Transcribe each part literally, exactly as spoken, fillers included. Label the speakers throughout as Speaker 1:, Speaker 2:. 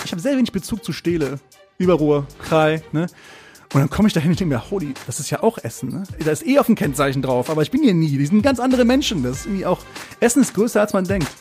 Speaker 1: ich habe sehr wenig Bezug zu Stele, Überruhr, Krai, ne? Und dann komme ich da hin und denke mir, holy, das ist ja auch Essen, ne? Da ist eh auf dem Kennzeichen drauf, aber ich bin hier nie. Die sind ganz andere Menschen. Das ist irgendwie auch, Essen ist größer, als man denkt.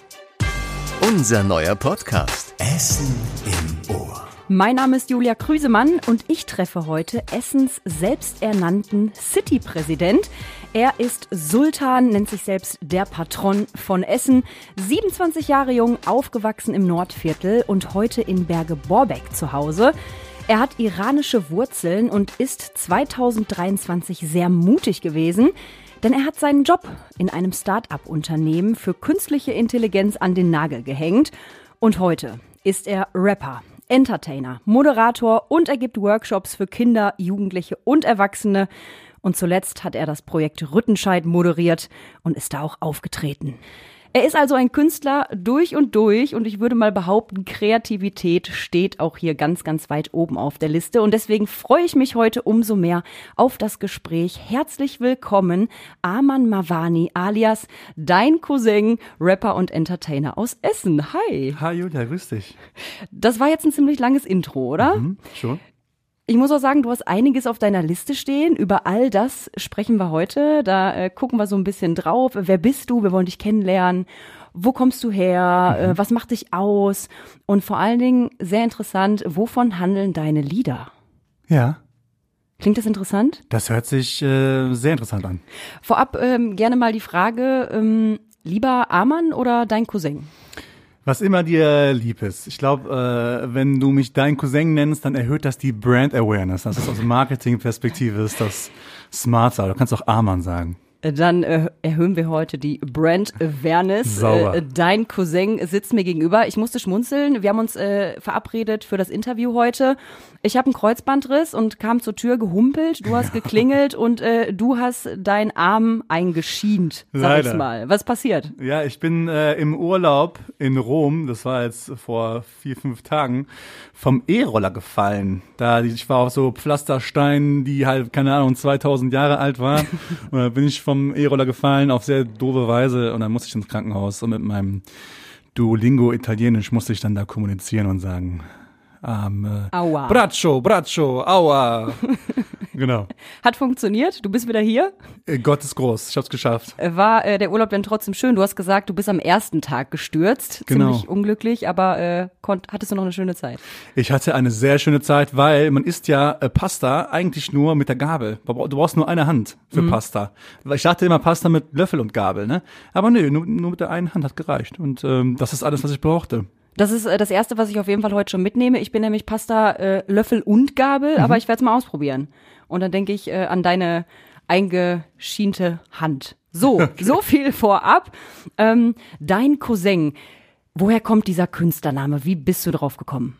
Speaker 2: Unser neuer Podcast. Essen im Ohr.
Speaker 3: Mein Name ist Julia Krüsemann und ich treffe heute Essens selbsternannten City-Präsident. Er ist Sultan, nennt sich selbst der Patron von Essen, siebenundzwanzig Jahre jung, aufgewachsen im Nordviertel und heute in Berge-Borbeck zu Hause. Er hat iranische Wurzeln und ist zweitausenddreiundzwanzig sehr mutig gewesen, denn er hat seinen Job in einem Start-up-Unternehmen für künstliche Intelligenz an den Nagel gehängt. Und heute ist er Rapper, Entertainer, Moderator und er gibt Workshops für Kinder, Jugendliche und Erwachsene. Und zuletzt hat er das Projekt Rüttenscheid moderiert und ist da auch aufgetreten. Er ist also ein Künstler durch und durch und ich würde mal behaupten, Kreativität steht auch hier ganz, ganz weit oben auf der Liste. Und deswegen freue ich mich heute umso mehr auf das Gespräch. Herzlich willkommen, Arman Mavani alias dein Cousin, Rapper und Entertainer aus Essen. Hi.
Speaker 1: Hi Julia, grüß dich.
Speaker 3: Das war jetzt ein ziemlich langes Intro, oder?
Speaker 1: Mhm, schon.
Speaker 3: Ich muss auch sagen, du hast einiges auf deiner Liste stehen. Über all das sprechen wir heute. Da äh, gucken wir so ein bisschen drauf. Wer bist du? Wir wollen dich kennenlernen. Wo kommst du her? Mhm. Äh, was macht dich aus? Und vor allen Dingen, sehr interessant, wovon handeln deine Lieder?
Speaker 1: Ja.
Speaker 3: Klingt das interessant?
Speaker 1: Das hört sich äh, sehr interessant an.
Speaker 3: Vorab ähm, gerne mal die Frage, ähm, lieber Arman oder dein Cousin?
Speaker 1: Was immer dir lieb ist. Ich glaube, äh, wenn du mich dein Cousin nennst, dann erhöht das die Brand Awareness. Das ist aus Marketing-Perspektive ist das smarter. Du kannst auch Arman sagen.
Speaker 3: Dann äh, erhöhen wir heute die Brand Awareness.
Speaker 1: Sauber.
Speaker 3: Äh, dein Cousin sitzt mir gegenüber. Ich musste schmunzeln. Wir haben uns äh, verabredet für das Interview heute. Ich habe einen Kreuzbandriss und kam zur Tür gehumpelt. Du hast geklingelt und äh, du hast deinen Arm eingeschient, sag
Speaker 1: Leider.
Speaker 3: ich's mal. Was passiert?
Speaker 1: Ja, ich bin äh, im Urlaub in Rom, das war jetzt vor vier, fünf Tagen, vom E-Roller gefallen. Da ich war auf so Pflastersteinen, die halt, keine Ahnung, zweitausend Jahre alt waren. Und da bin ich vom E-Roller gefallen auf sehr doofe Weise und dann musste ich ins Krankenhaus und mit meinem Duolingo Italienisch musste ich dann da kommunizieren und sagen, ähm, äh,
Speaker 3: Aua.
Speaker 1: Braccio, Braccio, aua. Genau.
Speaker 3: Hat funktioniert? Du bist wieder hier?
Speaker 1: Äh, Gott ist groß, ich hab's geschafft.
Speaker 3: War äh, der Urlaub denn trotzdem schön? Du hast gesagt, du bist am ersten Tag gestürzt.
Speaker 1: Genau.
Speaker 3: Ziemlich unglücklich, aber äh, konnt, hattest du noch eine schöne Zeit?
Speaker 1: Ich hatte eine sehr schöne Zeit, weil man isst ja äh, Pasta eigentlich nur mit der Gabel. Du brauchst nur eine Hand für mhm. Pasta. Ich dachte immer Pasta mit Löffel und Gabel, ne? Aber nö, nur, nur mit der einen Hand hat gereicht. Und ähm, das ist alles, was ich brauchte.
Speaker 3: Das ist äh, das Erste, was ich auf jeden Fall heute schon mitnehme. Ich bin nämlich Pasta äh, Löffel und Gabel, mhm. aber ich werde es mal ausprobieren. Und dann denke ich äh, an deine eingeschiente Hand. So, okay. So viel vorab. Ähm, dein Cousin, woher kommt dieser Künstlername? Wie bist du drauf gekommen?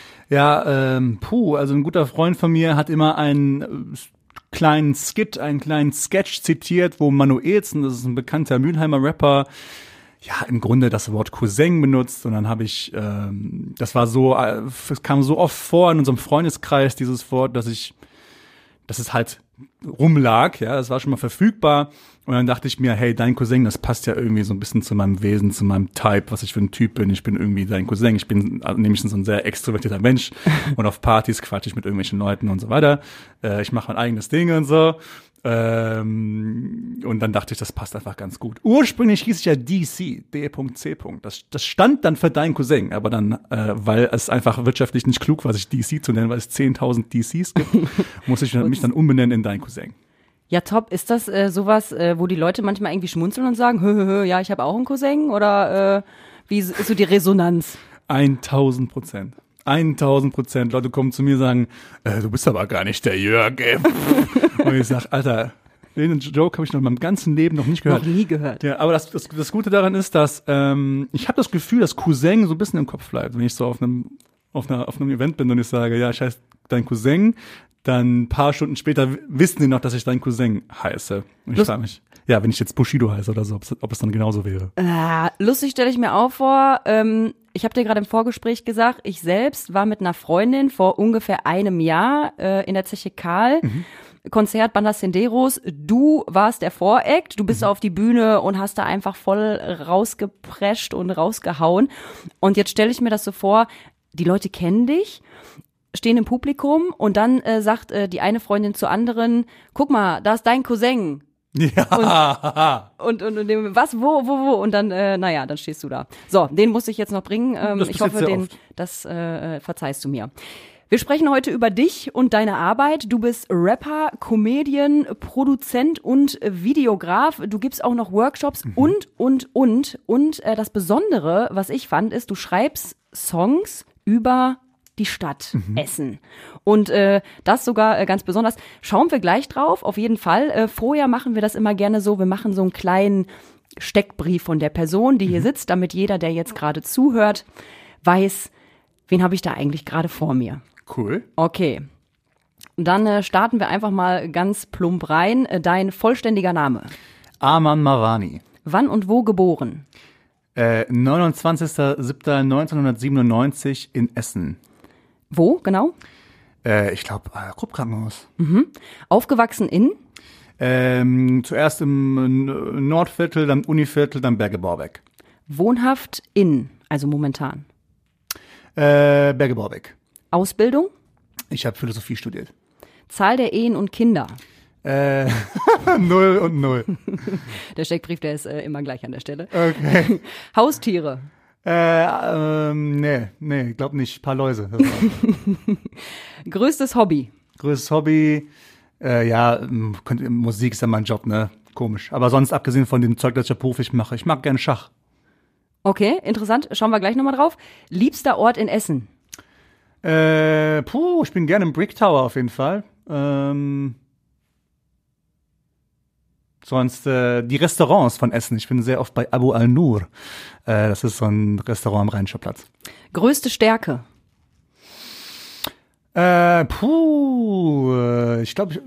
Speaker 1: Ja, ähm, puh, also ein guter Freund von mir hat immer einen äh, kleinen Skit, einen kleinen Sketch zitiert, wo Manuelsen, das ist ein bekannter Mülheimer Rapper, ja, im Grunde das Wort Cousin benutzt und dann habe ich, ähm, das war so, äh, es kam so oft vor in unserem Freundeskreis, dieses Wort, dass ich, dass es halt rumlag, ja, das war schon mal verfügbar und dann dachte ich mir, hey, dein Cousin, das passt ja irgendwie so ein bisschen zu meinem Wesen, zu meinem Type, was ich für ein Typ bin, ich bin irgendwie dein Cousin, ich bin nämlich so ein sehr extrovertierter Mensch und auf Partys quatsche ich mit irgendwelchen Leuten und so weiter, äh, ich mache mein eigenes Ding und so. Ähm, und dann dachte ich, das passt einfach ganz gut. Ursprünglich hieß ich ja D C, D C. Das, das stand dann für dein Cousin, aber dann, äh, weil es einfach wirtschaftlich nicht klug war, sich D C zu nennen, weil es zehntausend D Cs gibt, muss ich mich dann umbenennen in dein Cousin.
Speaker 3: Ja, top. Ist das äh, sowas, äh, wo die Leute manchmal irgendwie schmunzeln und sagen, hö, hö, hö, ja, ich habe auch einen Cousin? Oder äh, wie ist so die Resonanz?
Speaker 1: Eintausend Prozent. Eintausend Prozent. Leute kommen zu mir und sagen, äh, du bist aber gar nicht der Jörg, ey. Und ich sag, Alter, den Joke habe ich noch in meinem ganzen Leben noch nicht gehört.
Speaker 3: Noch nie gehört.
Speaker 1: Ja, aber das, das, das Gute daran ist, dass ähm, ich habe das Gefühl, dass Cousin so ein bisschen im Kopf bleibt, wenn ich so auf einem auf einer auf einem Event bin und ich sage, ja, ich heiße dein Cousin, dann ein paar Stunden später wissen die noch, dass ich dein Cousin heiße. Und ich frage mich, ja, wenn ich jetzt Bushido heiße oder so, ob es, ob es dann genauso wäre.
Speaker 3: Äh, lustig stelle ich mir auch vor, ähm, ich habe dir gerade im Vorgespräch gesagt, ich selbst war mit einer Freundin vor ungefähr einem Jahr äh, in der Zeche Karl, mhm. Konzert Bandas Senderos. Du warst der Voract, du bist mhm. auf die Bühne und hast da einfach voll rausgeprescht und rausgehauen. Und jetzt stelle ich mir das so vor, die Leute kennen dich, stehen im Publikum und dann äh, sagt äh, die eine Freundin zur anderen, guck mal, da ist dein Cousin.
Speaker 1: Ja.
Speaker 3: Und, und, und, und was, wo, wo, wo? Und dann, äh, naja, dann stehst du da. So, den musste ich jetzt noch bringen. Ähm,
Speaker 1: Das
Speaker 3: ich
Speaker 1: passiert
Speaker 3: hoffe,
Speaker 1: sehr
Speaker 3: den,
Speaker 1: oft.
Speaker 3: das äh, verzeihst du mir. Wir sprechen heute über dich und deine Arbeit. Du bist Rapper, Comedian, Produzent und Videograf. Du gibst auch noch Workshops
Speaker 1: Mhm.
Speaker 3: und, und, und. Und äh, das Besondere, was ich fand, ist, du schreibst Songs über die Stadt
Speaker 1: Mhm.
Speaker 3: Essen. Und äh, das sogar äh, ganz besonders. Schauen wir gleich drauf, auf jeden Fall. Äh, vorher machen wir das immer gerne so, wir machen so einen kleinen Steckbrief von der Person, die hier sitzt, damit jeder, der jetzt gerade zuhört, weiß, wen habe ich da eigentlich gerade vor mir.
Speaker 1: Cool.
Speaker 3: Okay. Und dann äh, starten wir einfach mal ganz plump rein. Äh, dein vollständiger Name.
Speaker 1: Arman Mawani.
Speaker 3: Wann und wo geboren?
Speaker 1: Äh, neunundzwanzigster siebter neunzehnhundertsiebenundneunzig in Essen.
Speaker 3: Wo, genau?
Speaker 1: Äh, ich glaube, äh, Krupp-Krankenhaus.
Speaker 3: Aufgewachsen in?
Speaker 1: Ähm, zuerst im äh, Nordviertel, dann Univiertel, dann Berge-Borbeck.
Speaker 3: Wohnhaft in, also momentan.
Speaker 1: Äh, Berge-Borbeck.
Speaker 3: Ausbildung?
Speaker 1: Ich habe Philosophie studiert.
Speaker 3: Zahl der Ehen und Kinder.
Speaker 1: Äh, null und null.
Speaker 3: Der Steckbrief, der ist äh, immer gleich an der Stelle.
Speaker 1: Okay.
Speaker 3: Haustiere.
Speaker 1: Äh, ähm, nee, nee, glaub nicht. Paar Läuse. Das war's.
Speaker 3: Größtes Hobby.
Speaker 1: Größtes Hobby, äh, ja, m, könnte, Musik ist ja mein Job, ne? Komisch. Aber sonst, abgesehen von dem Zeug, das ich ja beruflich mache, ich mag gerne Schach.
Speaker 3: Okay, interessant. Schauen wir gleich nochmal drauf. Liebster Ort in Essen.
Speaker 1: Äh, puh, ich bin gerne im Brick Tower auf jeden Fall. Ähm, sonst äh, die Restaurants von Essen. Ich bin sehr oft bei Abu al-Nur. Äh, das ist so ein Restaurant am Rheinischer Platz.
Speaker 3: Größte Stärke.
Speaker 1: Äh, puh, äh, ich glaube,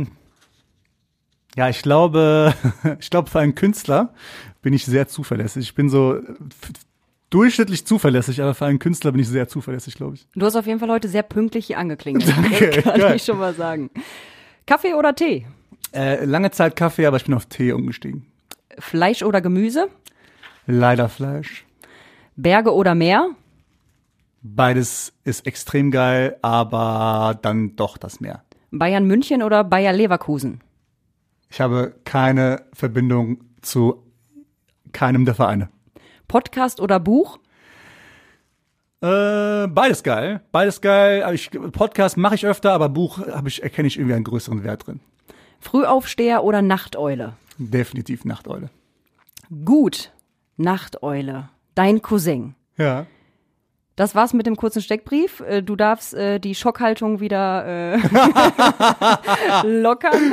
Speaker 1: ja, ich glaube, ich glaube, für einen Künstler bin ich sehr zuverlässig. Ich bin so äh, f- durchschnittlich zuverlässig, aber für einen Künstler bin ich sehr zuverlässig, glaube ich.
Speaker 3: Du hast auf jeden Fall heute sehr pünktlich hier angeklingelt.
Speaker 1: Danke,
Speaker 3: Das kann
Speaker 1: geil.
Speaker 3: ich schon mal sagen. Kaffee oder Tee?
Speaker 1: Äh, lange Zeit Kaffee, aber ich bin auf Tee umgestiegen.
Speaker 3: Fleisch oder Gemüse?
Speaker 1: Leider Fleisch.
Speaker 3: Berge oder Meer?
Speaker 1: Beides ist extrem geil, aber dann doch das Meer.
Speaker 3: Bayern München oder Bayer Leverkusen?
Speaker 1: Ich habe keine Verbindung zu keinem der Vereine.
Speaker 3: Podcast oder Buch?
Speaker 1: Äh, beides geil, beides geil. Aber ich, Podcast mache ich öfter, aber Buch habe ich erkenne ich irgendwie einen größeren Wert drin.
Speaker 3: Frühaufsteher oder Nachteule?
Speaker 1: Definitiv Nachteule.
Speaker 3: Gut, Nachteule. Dein Cousin.
Speaker 1: Ja.
Speaker 3: Das war's mit dem kurzen Steckbrief. Äh, Du darfst äh, die Schockhaltung wieder äh, lockern.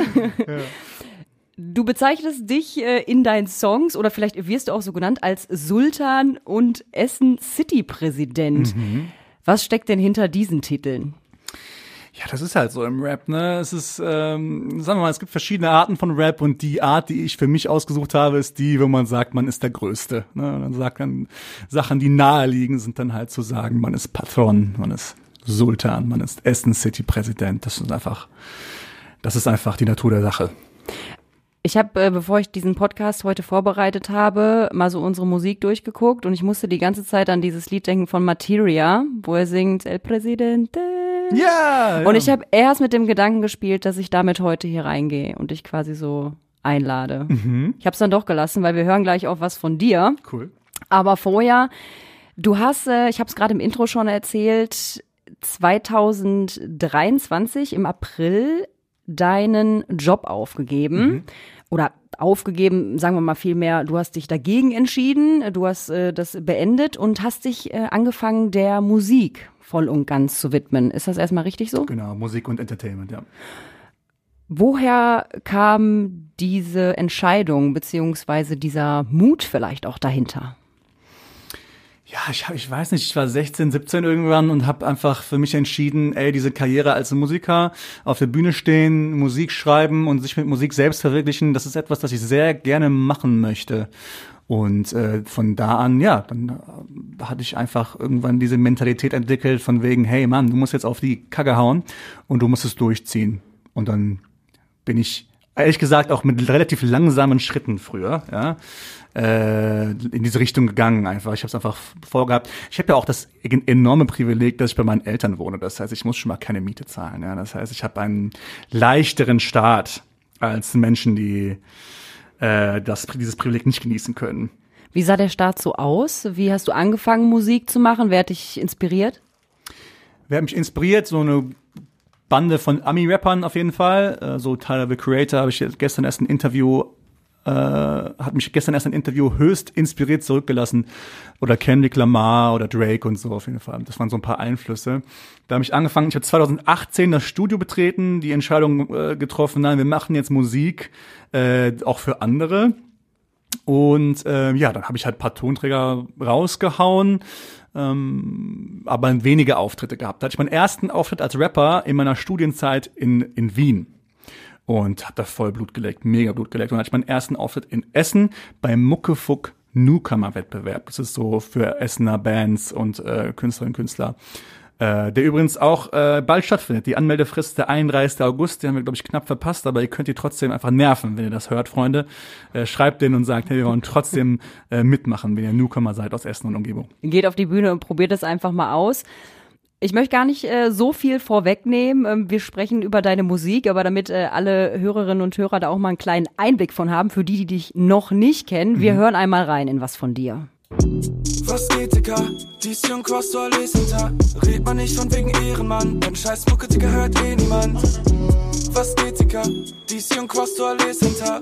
Speaker 3: Du bezeichnest dich äh, in deinen Songs oder vielleicht wirst du auch so genannt als Sultan und Essen City Präsident. Was steckt denn hinter diesen Titeln?
Speaker 1: Ja, das ist halt so im Rap, ne? Es ist, ähm, sagen wir mal, es gibt verschiedene Arten von Rap und die Art, die ich für mich ausgesucht habe, ist die, wo man sagt, man ist der Größte. Ne? Und dann sagt dann Sachen, die naheliegen, sind dann halt zu sagen, man ist Patron, man ist Sultan, man ist Essen City Präsident. Das ist einfach, das ist einfach die Natur der Sache.
Speaker 3: Ich habe, äh, bevor ich diesen Podcast heute vorbereitet habe, mal so unsere Musik durchgeguckt und ich musste die ganze Zeit an dieses Lied denken von Materia, wo er singt El Presidente.
Speaker 1: Ja!
Speaker 3: Und ich habe erst mit dem Gedanken gespielt, dass ich damit heute hier reingehe und dich quasi so einlade. Ich habe es dann doch gelassen, weil wir hören gleich auch was von dir.
Speaker 1: Cool.
Speaker 3: Aber vorher, du hast, äh, ich habe es gerade im Intro schon erzählt, zweitausenddreiundzwanzig im April deinen Job aufgegeben. Oder aufgegeben, sagen wir mal vielmehr, du hast dich dagegen entschieden, du hast äh, das beendet und hast dich äh, angefangen, der Musik voll und ganz zu widmen. Ist das erstmal richtig so?
Speaker 1: Genau, Musik und Entertainment, ja.
Speaker 3: Woher kam diese Entscheidung, beziehungsweise dieser Mut vielleicht auch dahinter?
Speaker 1: Ja, ich, hab, ich weiß nicht, ich war sechzehn, siebzehn irgendwann und habe einfach für mich entschieden, ey, diese Karriere als Musiker, auf der Bühne stehen, Musik schreiben und sich mit Musik selbst verwirklichen, das ist etwas, das ich sehr gerne machen möchte. Und äh, von da an, ja, dann äh, hatte ich einfach irgendwann diese Mentalität entwickelt von wegen, hey Mann, du musst jetzt auf die Kacke hauen und du musst es durchziehen. Und dann bin ich ehrlich gesagt auch mit relativ langsamen Schritten früher, ja, äh, in diese Richtung gegangen einfach. Ich habe es einfach vorgehabt. Ich habe ja auch das enorme Privileg, dass ich bei meinen Eltern wohne. Das heißt, ich muss schon mal keine Miete zahlen. Ja. Das heißt, ich habe einen leichteren Start als Menschen, die äh, das, dieses Privileg nicht genießen können.
Speaker 3: Wie sah der Start so aus? Wie hast du angefangen, Musik zu machen? Wer hat dich inspiriert?
Speaker 1: Wer hat mich inspiriert? So eine Bande von Ami-Rappern auf jeden Fall. Äh, so Tyler, the Creator, habe ich jetzt gestern erst ein Interview, äh, hat mich gestern erst ein Interview höchst inspiriert zurückgelassen. Oder Kendrick Lamar oder Drake und so auf jeden Fall. Das waren so ein paar Einflüsse. Da habe ich angefangen, ich habe zwanzig achtzehn das Studio betreten, die Entscheidung äh, getroffen, nein, wir machen jetzt Musik, äh, auch für andere. Und äh, ja, dann habe ich halt ein paar Tonträger rausgehauen, ähm, aber wenige Auftritte gehabt. Da hatte ich meinen ersten Auftritt als Rapper in meiner Studienzeit in in Wien und habe da voll Blut geleckt, mega Blut geleckt. Und dann hatte ich meinen ersten Auftritt in Essen beim Muckefuck Newcomer-Wettbewerb. Das ist so für Essener Bands und äh, Künstlerinnen und Künstler. Äh, der übrigens auch äh, bald stattfindet. Die Anmeldefrist ist der einunddreißigsten August, die haben wir, glaube ich, knapp verpasst, aber ihr könnt die trotzdem einfach nerven, wenn ihr das hört, Freunde. Äh, schreibt denen und sagt, hey, wir wollen trotzdem äh, mitmachen, wenn ihr Newcomer seid aus Essen und Umgebung.
Speaker 3: Geht auf die Bühne und probiert es einfach mal aus. Ich möchte gar nicht äh, so viel vorwegnehmen. Ähm, wir sprechen über deine Musik, aber damit äh, alle Hörerinnen und Hörer da auch mal einen kleinen Einblick von haben, für die, die dich noch nicht kennen, wir mhm. hören einmal rein in was von dir.
Speaker 4: Was geht, Digga? Dies hier und Cross, du alles hinter. Red man nicht von wegen Ehrenmann. Dein scheiß Mucke, Digga, hört eh niemand. Was geht, Digga? Dies hier und Cross, du alles hinter.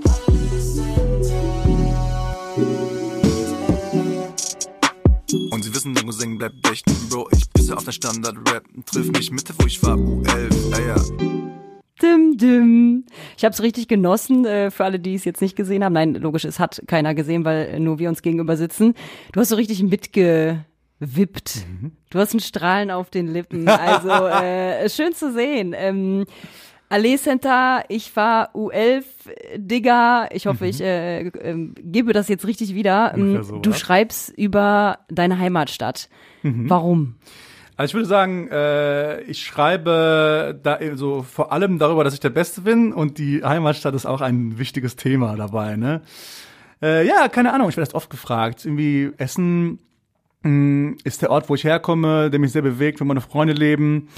Speaker 5: Und sie wissen, der Cousin bleibt echt. Bro, ich pisse auf der Standard-Rap. Triff mich Mitte, wo ich war, U elf, ja, ja.
Speaker 3: Dim, dim. Ich habe es richtig genossen, äh, für alle, die es jetzt nicht gesehen haben. Nein, logisch, es hat keiner gesehen, weil nur wir uns gegenüber sitzen. Du hast so richtig mitgewippt. Mhm. Du hast ein Strahlen auf den Lippen. Also äh, schön zu sehen. Ähm, Allee Center, ich war U elf, Digga. Ich hoffe, mhm. ich äh, äh, gebe das jetzt richtig wieder. So, du was? Schreibst über deine Heimatstadt. Mhm. Warum?
Speaker 1: Also ich würde sagen, äh, ich schreibe da so vor allem darüber, dass ich der Beste bin und die Heimatstadt ist auch ein wichtiges Thema dabei, ne? Äh, ja, keine Ahnung, ich werde das oft gefragt. Irgendwie Essen mh, ist der Ort, wo ich herkomme, der mich sehr bewegt, wo meine Freunde leben.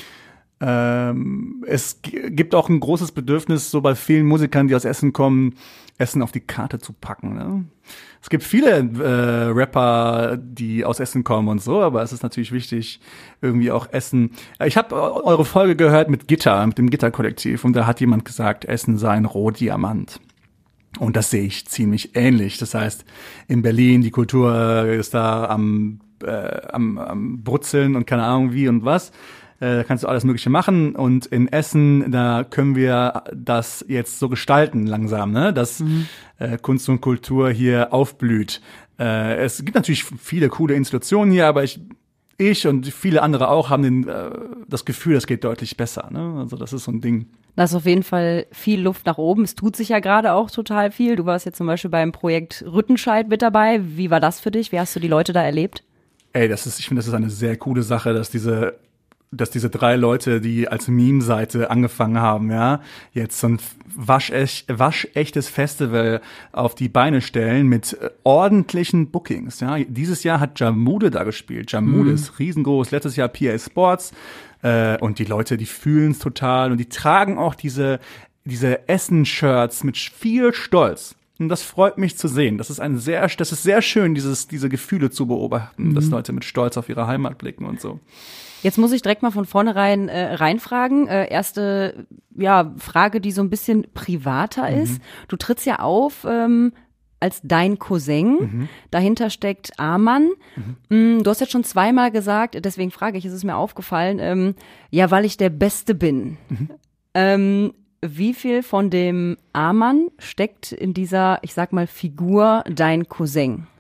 Speaker 1: Ähm, es g- gibt auch ein großes Bedürfnis, so bei vielen Musikern, die aus Essen kommen, Essen auf die Karte zu packen, ne? Es gibt viele äh, Rapper, die aus Essen kommen und so, aber es ist natürlich wichtig, irgendwie auch Essen. Ich habe eure Folge gehört mit Gitter, mit dem Gitter-Kollektiv, und da hat jemand gesagt, Essen sei ein Rohdiamant. Und das sehe ich ziemlich ähnlich. Das heißt, in Berlin, die Kultur ist da am, äh, am, am Brutzeln und keine Ahnung wie und was. Da kannst du alles Mögliche machen, und in Essen, da können wir das jetzt so gestalten langsam, ne, dass mhm. äh, Kunst und Kultur hier aufblüht. Äh, es gibt natürlich viele coole Institutionen hier, aber ich ich und viele andere auch haben den, äh, das Gefühl, das geht deutlich besser, ne? Also das ist so ein Ding.
Speaker 3: Da ist auf jeden Fall viel Luft nach oben. Es tut sich ja gerade auch total viel. Du warst jetzt zum Beispiel beim Projekt Rüttenscheid mit dabei. Wie war das für dich? Wie hast du die Leute da erlebt?
Speaker 1: Ey, das ist, ich finde, das ist eine sehr coole Sache, dass diese dass diese drei Leute, die als Meme-Seite angefangen haben, ja, jetzt so ein waschech, waschechtes Festival auf die Beine stellen mit ordentlichen Bookings, ja. Dieses Jahr hat Jamude da gespielt. Jamude mhm. ist riesengroß. Letztes Jahr P A Sports. Äh, und die Leute, die fühlen es total, und die tragen auch diese, diese Essen-Shirts mit viel Stolz. Und das freut mich zu sehen. Das ist ein sehr, das ist sehr schön, dieses, diese Gefühle zu beobachten, mhm. dass Leute mit Stolz auf ihre Heimat blicken und so.
Speaker 3: Jetzt muss ich direkt mal von vornherein äh, reinfragen. Äh, erste ja, Frage, die so ein bisschen privater mhm. ist. Du trittst ja auf ähm, als dein Cousin. Mhm. Dahinter steckt Amann. Mhm. Du hast jetzt schon zweimal gesagt, deswegen frage ich, ist es mir aufgefallen, ähm, ja, weil ich der Beste bin. Mhm. Ähm, wie viel von dem Amann steckt in dieser, ich sag mal, Figur dein Cousin?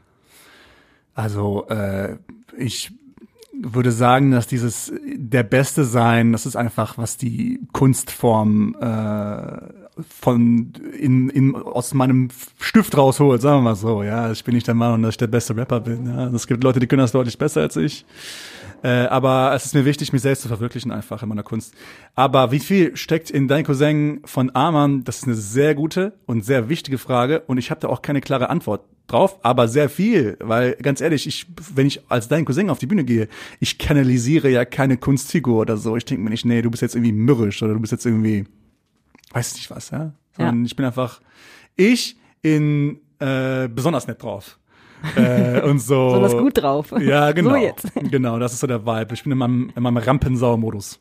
Speaker 1: Also, äh, ich würde sagen, dass dieses der Beste sein, das ist einfach, was die Kunstform äh, von in, in aus meinem Stift rausholt, sagen wir mal so. Ja, ich bin nicht der Meinung, dass ich der beste Rapper bin. Ja, es gibt Leute, die können das deutlich besser als ich. Äh, aber es ist mir wichtig, mich selbst zu verwirklichen einfach in meiner Kunst. Aber wie viel steckt in Dein Cousin von Aman? Das ist eine sehr gute und sehr wichtige Frage und ich habe da auch keine klare Antwort drauf, aber sehr viel, weil ganz ehrlich, ich, wenn ich als Dein Cousin auf die Bühne gehe, ich kanalisiere ja keine Kunstfigur oder so. Ich denke mir nicht, nee, du bist jetzt irgendwie mürrisch oder du bist jetzt irgendwie, weiß nicht was, ja. Sondern ja. ich bin einfach ich in äh, besonders nett drauf. äh, und so.
Speaker 3: Besonders gut drauf.
Speaker 1: Ja, genau.
Speaker 3: So jetzt.
Speaker 1: Genau, das ist so der Vibe. Ich bin in meinem, in meinem Rampensau-Modus.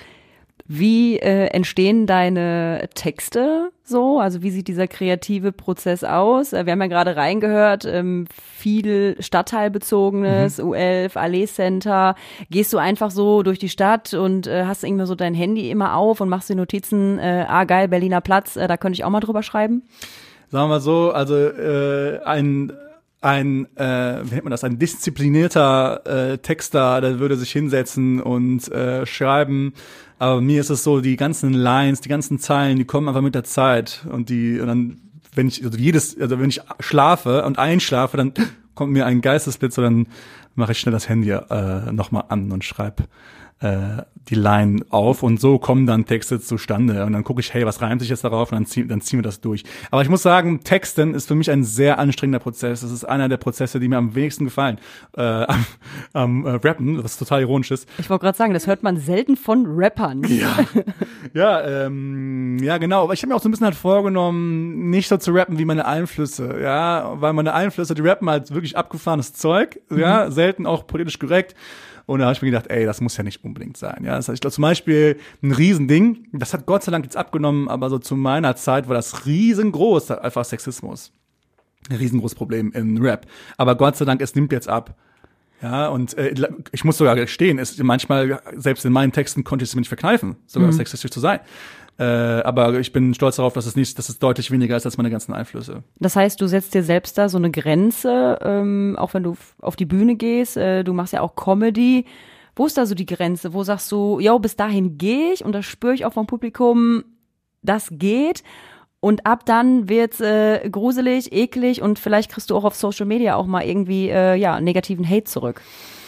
Speaker 3: Wie äh, entstehen deine Texte so? Also wie sieht dieser kreative Prozess aus? Wir haben ja gerade reingehört, ähm, viel Stadtteilbezogenes, mhm. U elf, Allee Center. Gehst du einfach so durch die Stadt und äh, hast irgendwie so dein Handy immer auf und machst dir Notizen, äh, ah geil, Berliner Platz, äh, da könnte ich auch mal drüber schreiben?
Speaker 1: Sagen wir so, also äh, ein ein, äh, wie nennt man das, ein disziplinierter äh, Texter, der würde sich hinsetzen und äh, schreiben. Aber mir ist es so, die ganzen Lines, die ganzen Zeilen, die kommen einfach mit der Zeit. Und die, und dann, wenn ich, also jedes, also wenn ich schlafe und einschlafe, dann kommt mir ein Geistesblitz und dann mache ich schnell das Handy äh, nochmal an und schreibe äh, die Line auf und so kommen dann Texte zustande und dann gucke ich, hey, was reimt sich jetzt darauf und dann, zieh, dann ziehen wir das durch. Aber ich muss sagen, Texten ist für mich ein sehr anstrengender Prozess. Das ist einer der Prozesse, die mir am wenigsten gefallen. Äh, am am äh, Rappen, was total ironisch ist.
Speaker 3: Ich wollte gerade sagen, das hört man selten von Rappern.
Speaker 1: Ja, ja, ähm, ja genau. Aber ich habe mir auch so ein bisschen halt vorgenommen, nicht so zu rappen wie meine Einflüsse. Ja, weil meine Einflüsse, die rappen halt wirklich abgefahrenes Zeug. Ja, mhm. selten auch politisch korrekt. Und da habe ich mir gedacht, ey, das muss ja nicht unbedingt sein. Ja, das heißt, ich glaube zum Beispiel ein Riesending, das hat Gott sei Dank jetzt abgenommen, aber so zu meiner Zeit war das riesengroß, einfach Sexismus. Ein riesengroßes Problem im Rap. Aber Gott sei Dank, es nimmt jetzt ab. Ja, und äh, ich muss sogar gestehen, es, manchmal, selbst in meinen Texten konnte ich es mir nicht verkneifen, sogar mhm. sexistisch zu sein. Äh, aber ich bin stolz darauf, dass es nicht, dass es deutlich weniger ist als meine ganzen Einflüsse.
Speaker 3: Das heißt, du setzt dir selbst da so eine Grenze, ähm, auch wenn du f- auf die Bühne gehst, äh, du machst ja auch Comedy. Wo ist da so die Grenze? Wo sagst du, yo, bis dahin gehe ich und das spüre ich auch vom Publikum, das geht. Und ab dann wird's äh, gruselig, eklig und vielleicht kriegst du auch auf Social Media auch mal irgendwie äh, ja negativen Hate zurück.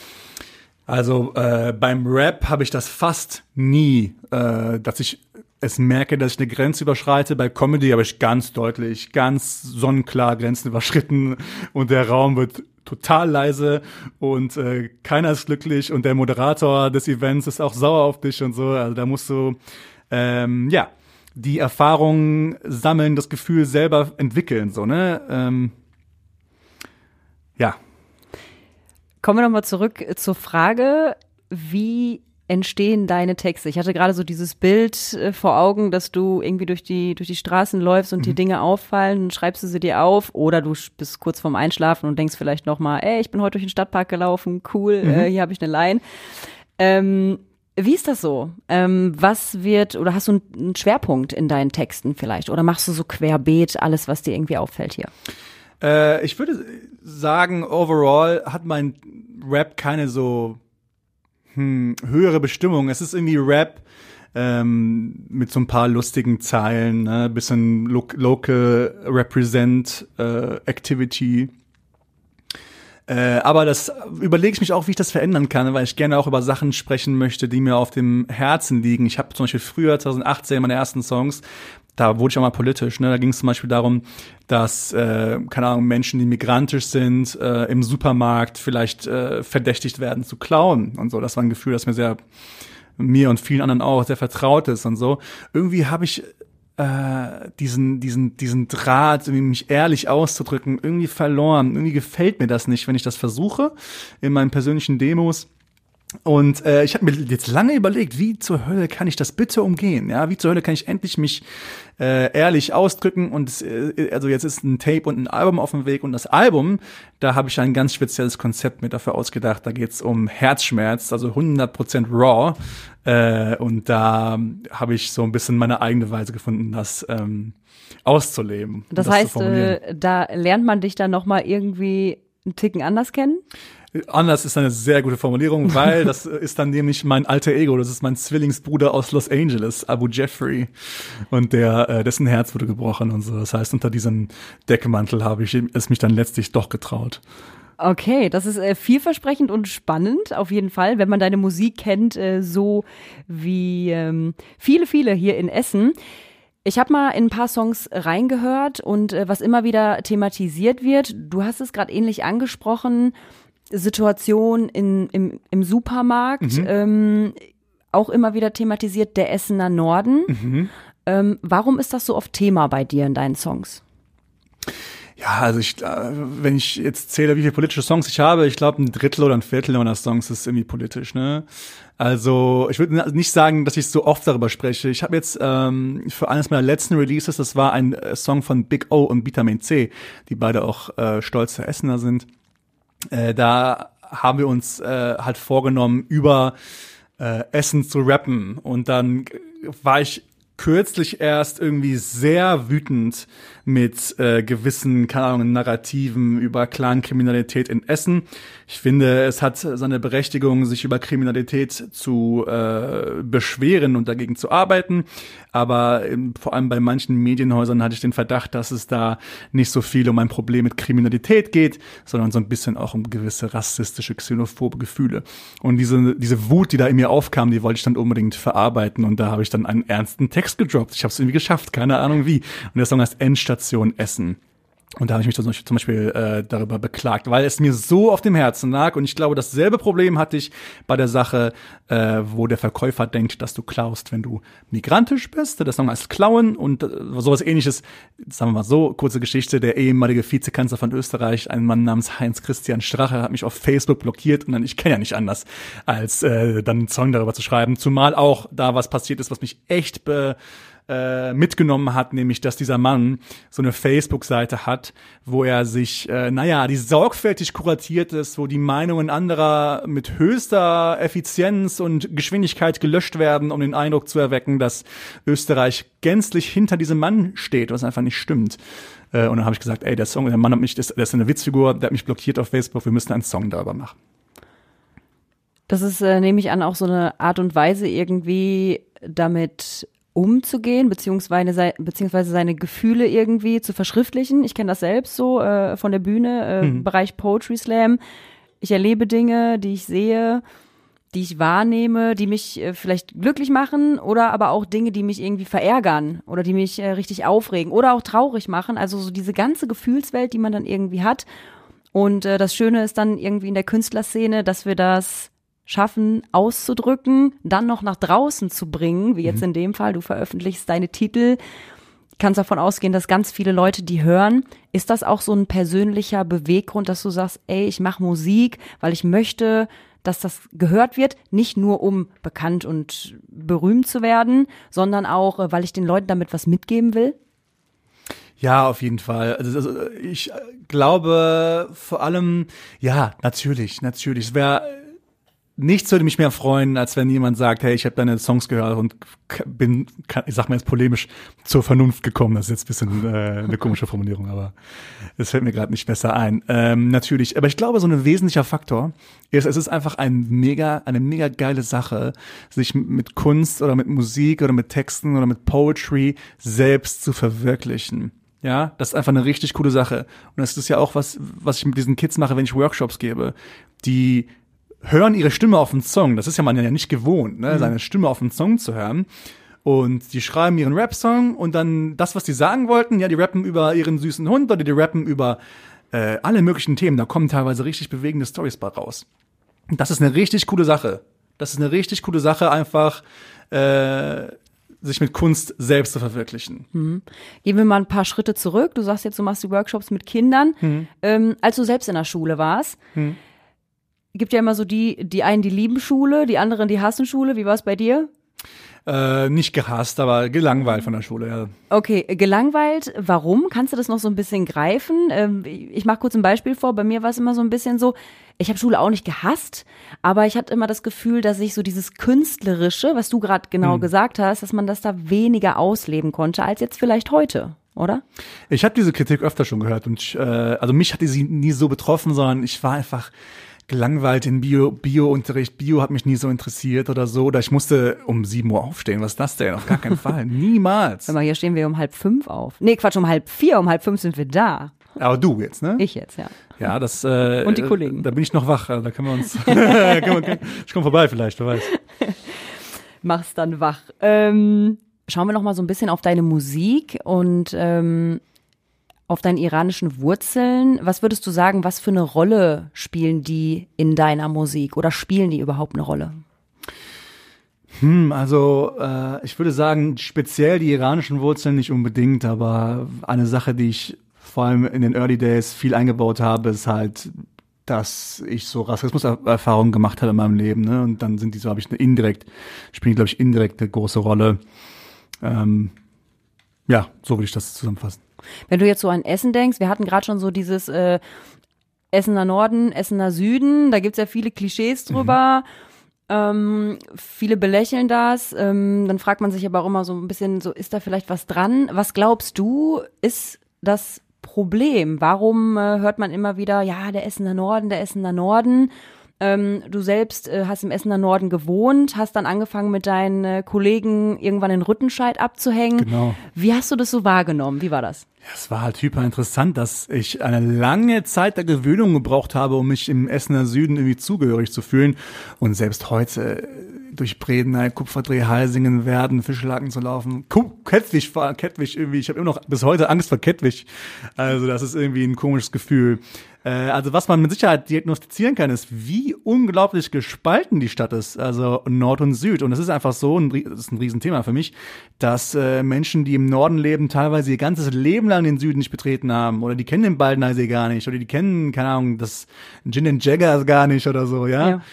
Speaker 1: Also äh, beim Rap habe ich das fast nie, äh, dass ich es merke, dass ich eine Grenze überschreite. Bei Comedy habe ich ganz deutlich, ganz sonnenklar Grenzen überschritten und der Raum wird total leise und äh, keiner ist glücklich und der Moderator des Events ist auch sauer auf dich und so. Also da musst du, ähm, ja, die Erfahrung sammeln, das Gefühl selber entwickeln, so, ne? Ähm, ja.
Speaker 3: Kommen wir nochmal zurück zur Frage, wie entstehen deine Texte? Ich hatte gerade so dieses Bild äh, vor Augen, dass du irgendwie durch die durch die Straßen läufst und mhm. dir Dinge auffallen, dann schreibst du sie dir auf oder du bist kurz vorm Einschlafen und denkst vielleicht nochmal, ey, ich bin heute durch den Stadtpark gelaufen, cool, mhm. äh, hier habe ich eine Line. Ähm, wie ist das so? Ähm, was wird, oder hast du einen Schwerpunkt in deinen Texten vielleicht? Oder machst du so querbeet alles, was dir irgendwie auffällt hier?
Speaker 1: Äh, ich würde sagen, overall hat mein Rap keine so hm, höhere Bestimmung. Es ist irgendwie Rap ähm, mit so ein paar lustigen Zeilen, ne? Bisschen lo- local represent äh, Activity. Äh, aber das überlege ich mich auch, wie ich das verändern kann, weil ich gerne auch über Sachen sprechen möchte, die mir auf dem Herzen liegen. Ich habe zum Beispiel früher, zwanzig achtzehn, meine ersten Songs, da wurde ich auch mal politisch, ne? Da ging es zum Beispiel darum, dass, äh, keine Ahnung, Menschen, die migrantisch sind, äh, im Supermarkt vielleicht äh, verdächtigt werden zu klauen und so. Das war ein Gefühl, das mir sehr, mir und vielen anderen auch, sehr vertraut ist und so. Irgendwie habe ich äh, diesen, diesen, diesen Draht, irgendwie mich ehrlich auszudrücken, irgendwie verloren. Irgendwie gefällt mir das nicht, wenn ich das versuche in meinen persönlichen Demos. Und äh, ich habe mir jetzt lange überlegt, wie zur Hölle kann ich das bitte umgehen? Ja, wie zur Hölle kann ich endlich mich äh, ehrlich ausdrücken? Und äh, also jetzt ist ein Tape und ein Album auf dem Weg. Und das Album, da habe ich ein ganz spezielles Konzept mir dafür ausgedacht. Da geht's um Herzschmerz, also hundert Prozent raw. Äh, und da habe ich so ein bisschen meine eigene Weise gefunden, das ähm, auszuleben.
Speaker 3: Das, das heißt, äh, da lernt man dich dann nochmal irgendwie einen Ticken anders kennen?
Speaker 1: Anders ist eine sehr gute Formulierung, weil das ist dann nämlich mein alter Ego, das ist mein Zwillingsbruder aus Los Angeles, Abu Jeffrey, und der äh, dessen Herz wurde gebrochen und so. Das heißt, unter diesem Deckmantel habe ich es mich dann letztlich doch getraut.
Speaker 3: Okay, das ist äh, vielversprechend und spannend, auf jeden Fall, wenn man deine Musik kennt, äh, so wie ähm, viele, viele hier in Essen. Ich habe mal in ein paar Songs reingehört und äh, was immer wieder thematisiert wird, du hast es gerade ähnlich angesprochen, Situation in, im, im Supermarkt, mhm. ähm, auch immer wieder thematisiert, der Essener Norden. Mhm. Ähm, warum ist das so oft Thema bei dir in deinen Songs?
Speaker 1: Ja, also ich, wenn ich jetzt zähle, wie viele politische Songs ich habe, ich glaube ein Drittel oder ein Viertel meiner Songs ist irgendwie politisch, ne? Also ich würde nicht sagen, dass ich so oft darüber spreche. Ich habe jetzt ähm, für eines meiner letzten Releases, das war ein äh, Song von Big O und Vitamin C, die beide auch äh, stolze Essener sind. Äh, da haben wir uns äh, halt vorgenommen, über äh, Essen zu rappen. Und dann war ich kürzlich erst irgendwie sehr wütend mit äh, gewissen, keine Ahnung, Narrativen über Clankriminalität in Essen. Ich finde, es hat seine Berechtigung, sich über Kriminalität zu äh, beschweren und dagegen zu arbeiten. Aber ähm, vor allem bei manchen Medienhäusern hatte ich den Verdacht, dass es da nicht so viel um ein Problem mit Kriminalität geht, sondern so ein bisschen auch um gewisse rassistische, xenophobe Gefühle. Und diese diese Wut, die da in mir aufkam, die wollte ich dann unbedingt verarbeiten. Und da habe ich dann einen ernsten Text gedroppt. Ich habe es irgendwie geschafft, keine Ahnung wie. Und der Song heißt Endstation Essen. Und da habe ich mich zum Beispiel, zum Beispiel äh, darüber beklagt, weil es mir so auf dem Herzen lag. Und ich glaube, dasselbe Problem hatte ich bei der Sache, äh, wo der Verkäufer denkt, dass du klaust, wenn du migrantisch bist. Der Song heißt Klauen und äh, sowas Ähnliches. Sagen wir mal so, kurze Geschichte. Der ehemalige Vizekanzler von Österreich, ein Mann namens Heinz-Christian Strache, hat mich auf Facebook blockiert. Und dann, ich kenne ja nicht anders, als äh, dann einen Song darüber zu schreiben. Zumal auch da was passiert ist, was mich echt be Äh, mitgenommen hat, nämlich, dass dieser Mann so eine Facebook-Seite hat, wo er sich, äh, naja, die sorgfältig kuratiert ist, wo die Meinungen anderer mit höchster Effizienz und Geschwindigkeit gelöscht werden, um den Eindruck zu erwecken, dass Österreich gänzlich hinter diesem Mann steht, was einfach nicht stimmt. Äh, und dann habe ich gesagt, ey, der Song, der Mann hat mich, das, der ist eine Witzfigur, der hat mich blockiert auf Facebook, wir müssen einen Song darüber machen.
Speaker 3: Das ist, äh, nehme ich an, auch so eine Art und Weise irgendwie damit umzugehen, beziehungsweise, beziehungsweise seine Gefühle irgendwie zu verschriftlichen. Ich kenne das selbst so äh, von der Bühne, äh, mhm. Bereich Poetry Slam. Ich erlebe Dinge, die ich sehe, die ich wahrnehme, die mich äh, vielleicht glücklich machen oder aber auch Dinge, die mich irgendwie verärgern oder die mich äh, richtig aufregen oder auch traurig machen. Also so diese ganze Gefühlswelt, die man dann irgendwie hat. Und äh, das Schöne ist dann irgendwie in der Künstlerszene, dass wir das schaffen, auszudrücken, dann noch nach draußen zu bringen, wie jetzt in dem Fall, du veröffentlichst deine Titel, kannst davon ausgehen, dass ganz viele Leute die hören. Ist das auch so ein persönlicher Beweggrund, dass du sagst, ey, ich mache Musik, weil ich möchte, dass das gehört wird, nicht nur um bekannt und berühmt zu werden, sondern auch, weil ich den Leuten damit was mitgeben will?
Speaker 1: Ja, auf jeden Fall. Also, also ich glaube vor allem, ja, natürlich, natürlich. Es wäre Nichts würde mich mehr freuen, als wenn jemand sagt, hey, ich habe deine Songs gehört und bin, ich sag mal jetzt polemisch, zur Vernunft gekommen. Das ist jetzt ein bisschen äh, eine komische Formulierung, aber das fällt mir gerade nicht besser ein. Ähm, natürlich, aber ich glaube, so ein wesentlicher Faktor ist, es ist einfach ein mega, eine mega geile Sache, sich mit Kunst oder mit Musik oder mit Texten oder mit Poetry selbst zu verwirklichen. Ja, das ist einfach eine richtig coole Sache. Und das ist ja auch was, was ich mit diesen Kids mache, wenn ich Workshops gebe, die hören ihre Stimme auf einen Song. Das ist ja man ja nicht gewohnt, ne, mhm. seine Stimme auf einen Song zu hören. Und die schreiben ihren Rap-Song und dann das, was die sagen wollten, ja, die rappen über ihren süßen Hund oder die rappen über äh, alle möglichen Themen. Da kommen teilweise richtig bewegende Storys bei raus. Und das ist eine richtig coole Sache. Das ist eine richtig coole Sache, einfach äh, sich mit Kunst selbst zu verwirklichen.
Speaker 3: Mhm. Gehen wir mal ein paar Schritte zurück. Du sagst jetzt, du machst die Workshops mit Kindern. Mhm. Ähm, als du selbst in der Schule warst, mhm. gibt ja immer so die, die einen, die lieben Schule, die anderen, die hassen Schule. Wie war es bei dir?
Speaker 1: Äh, nicht gehasst, aber gelangweilt von der Schule, ja.
Speaker 3: Okay, gelangweilt. Warum? Kannst du das noch so ein bisschen greifen? Ähm, ich mache kurz ein Beispiel vor. Bei mir war es immer so ein bisschen so, ich habe Schule auch nicht gehasst, aber ich hatte immer das Gefühl, dass ich so dieses Künstlerische, was du gerade genau hm. gesagt hast, dass man das da weniger ausleben konnte, als jetzt vielleicht heute, oder?
Speaker 1: Ich habe diese Kritik öfter schon gehört und ich, äh, also mich hatte sie nie so betroffen, sondern ich war einfach gelangweilt in Bio, Bio-Unterricht. Bio hat mich nie so interessiert oder so. Oder ich musste um sieben Uhr aufstehen. Was ist das denn? Auf gar keinen Fall. Niemals.
Speaker 3: Sag mal, hier stehen wir um halb fünf auf. Nee, Quatsch, um halb vier, um halb fünf sind wir da.
Speaker 1: Aber du jetzt, ne?
Speaker 3: Ich jetzt, ja.
Speaker 1: Ja, das. Äh,
Speaker 3: Und die Kollegen.
Speaker 1: Da bin ich noch wach. Da können wir uns. können wir, ich komme vorbei vielleicht, wer weiß.
Speaker 3: Mach's dann wach. Ähm, schauen wir noch mal so ein bisschen auf deine Musik und ähm, auf deine iranischen Wurzeln. Was würdest du sagen, was für eine Rolle spielen die in deiner Musik oder spielen die überhaupt eine Rolle?
Speaker 1: Hm, also äh, ich würde sagen, speziell die iranischen Wurzeln nicht unbedingt, aber eine Sache, die ich vor allem in den Early Days viel eingebaut habe, ist halt, dass ich so Rassismus-Erfahrungen gemacht habe in meinem Leben, ne? Und dann sind die so, habe ich eine indirekt, spielen glaube ich indirekt eine große Rolle. Ähm, ja, so würde ich das zusammenfassen.
Speaker 3: Wenn du jetzt so an Essen denkst, wir hatten gerade schon so dieses äh, Essener Norden, Essener Süden, da gibt's ja viele Klischees drüber, mhm. ähm, viele belächeln das, ähm, dann fragt man sich aber auch immer so ein bisschen, so ist da vielleicht was dran? Was glaubst du, ist das Problem? Warum äh, hört man immer wieder, ja, der Essener Norden, der Essener Norden? Ähm, du selbst äh, hast im Essener Norden gewohnt, hast dann angefangen mit deinen äh, Kollegen irgendwann in Rüttenscheid abzuhängen.
Speaker 1: Genau.
Speaker 3: Wie hast du das so wahrgenommen? Wie war das?
Speaker 1: Ja, es war halt hyper interessant, dass ich eine lange Zeit der Gewöhnung gebraucht habe, um mich im Essener Süden irgendwie zugehörig zu fühlen. Und selbst heute durch Bredeney, Kupferdreh, Heisingen, Werden, Fischlaken zu laufen. Kettwig, Kettwig irgendwie. Ich habe immer noch bis heute Angst vor Kettwig. Also das ist irgendwie ein komisches Gefühl. Also was man mit Sicherheit diagnostizieren kann, ist, wie unglaublich gespalten die Stadt ist, also Nord und Süd. Und das ist einfach so, ein, das ist ein Riesenthema für mich, dass äh, Menschen, die im Norden leben, teilweise ihr ganzes Leben lang den Süden nicht betreten haben. Oder die kennen den Baldeneysee gar nicht. Oder die kennen, keine Ahnung, das Gin and Jaggers gar nicht oder so, ja. ja.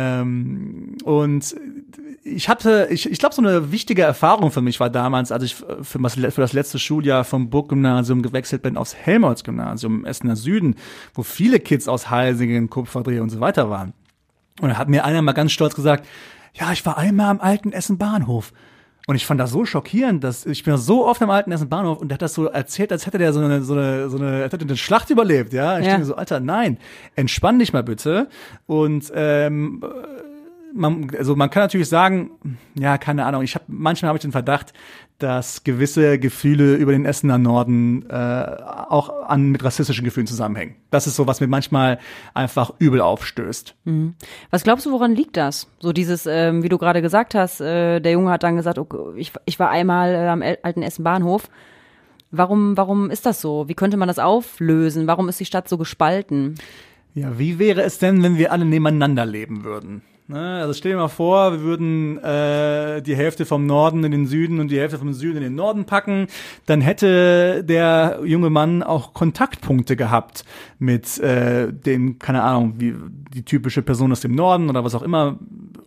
Speaker 1: Ähm, und ich hatte, ich, ich glaube, so eine wichtige Erfahrung für mich war damals, als ich für das, für das letzte Schuljahr vom Burggymnasium gewechselt bin aufs Helmholtz-Gymnasium im Essener Süden, wo viele Kids aus Heisingen, Kupferdreh und so weiter waren. Und da hat mir einer mal ganz stolz gesagt, ja, ich war einmal am alten Essen Bahnhof. Und ich fand das so schockierend, dass ich bin so oft am alten Essen Bahnhof und der hat das so erzählt, als hätte der so eine, so eine, so eine, als hätte eine Schlacht überlebt, ja. Ich ja. denke so, Alter, nein, entspann dich mal bitte. Und ähm, man, also man kann natürlich sagen, ja, keine Ahnung, ich habe manchmal habe ich den Verdacht, dass gewisse Gefühle über den Essener Norden äh, auch an mit rassistischen Gefühlen zusammenhängen. Das ist so, was mir manchmal einfach übel aufstößt.
Speaker 3: Mhm. Was glaubst du, woran liegt das? So dieses, ähm, wie du gerade gesagt hast, äh, der Junge hat dann gesagt, okay, ich, ich war einmal äh, am alten Essen Bahnhof. Warum, warum ist das so? Wie könnte man das auflösen? Warum ist die Stadt so gespalten?
Speaker 1: Ja, wie wäre es denn, wenn wir alle nebeneinander leben würden? Also stell dir mal vor, wir würden äh, die Hälfte vom Norden in den Süden und die Hälfte vom Süden in den Norden packen, dann hätte der junge Mann auch Kontaktpunkte gehabt mit äh, den, keine Ahnung, wie die typische Person aus dem Norden oder was auch immer.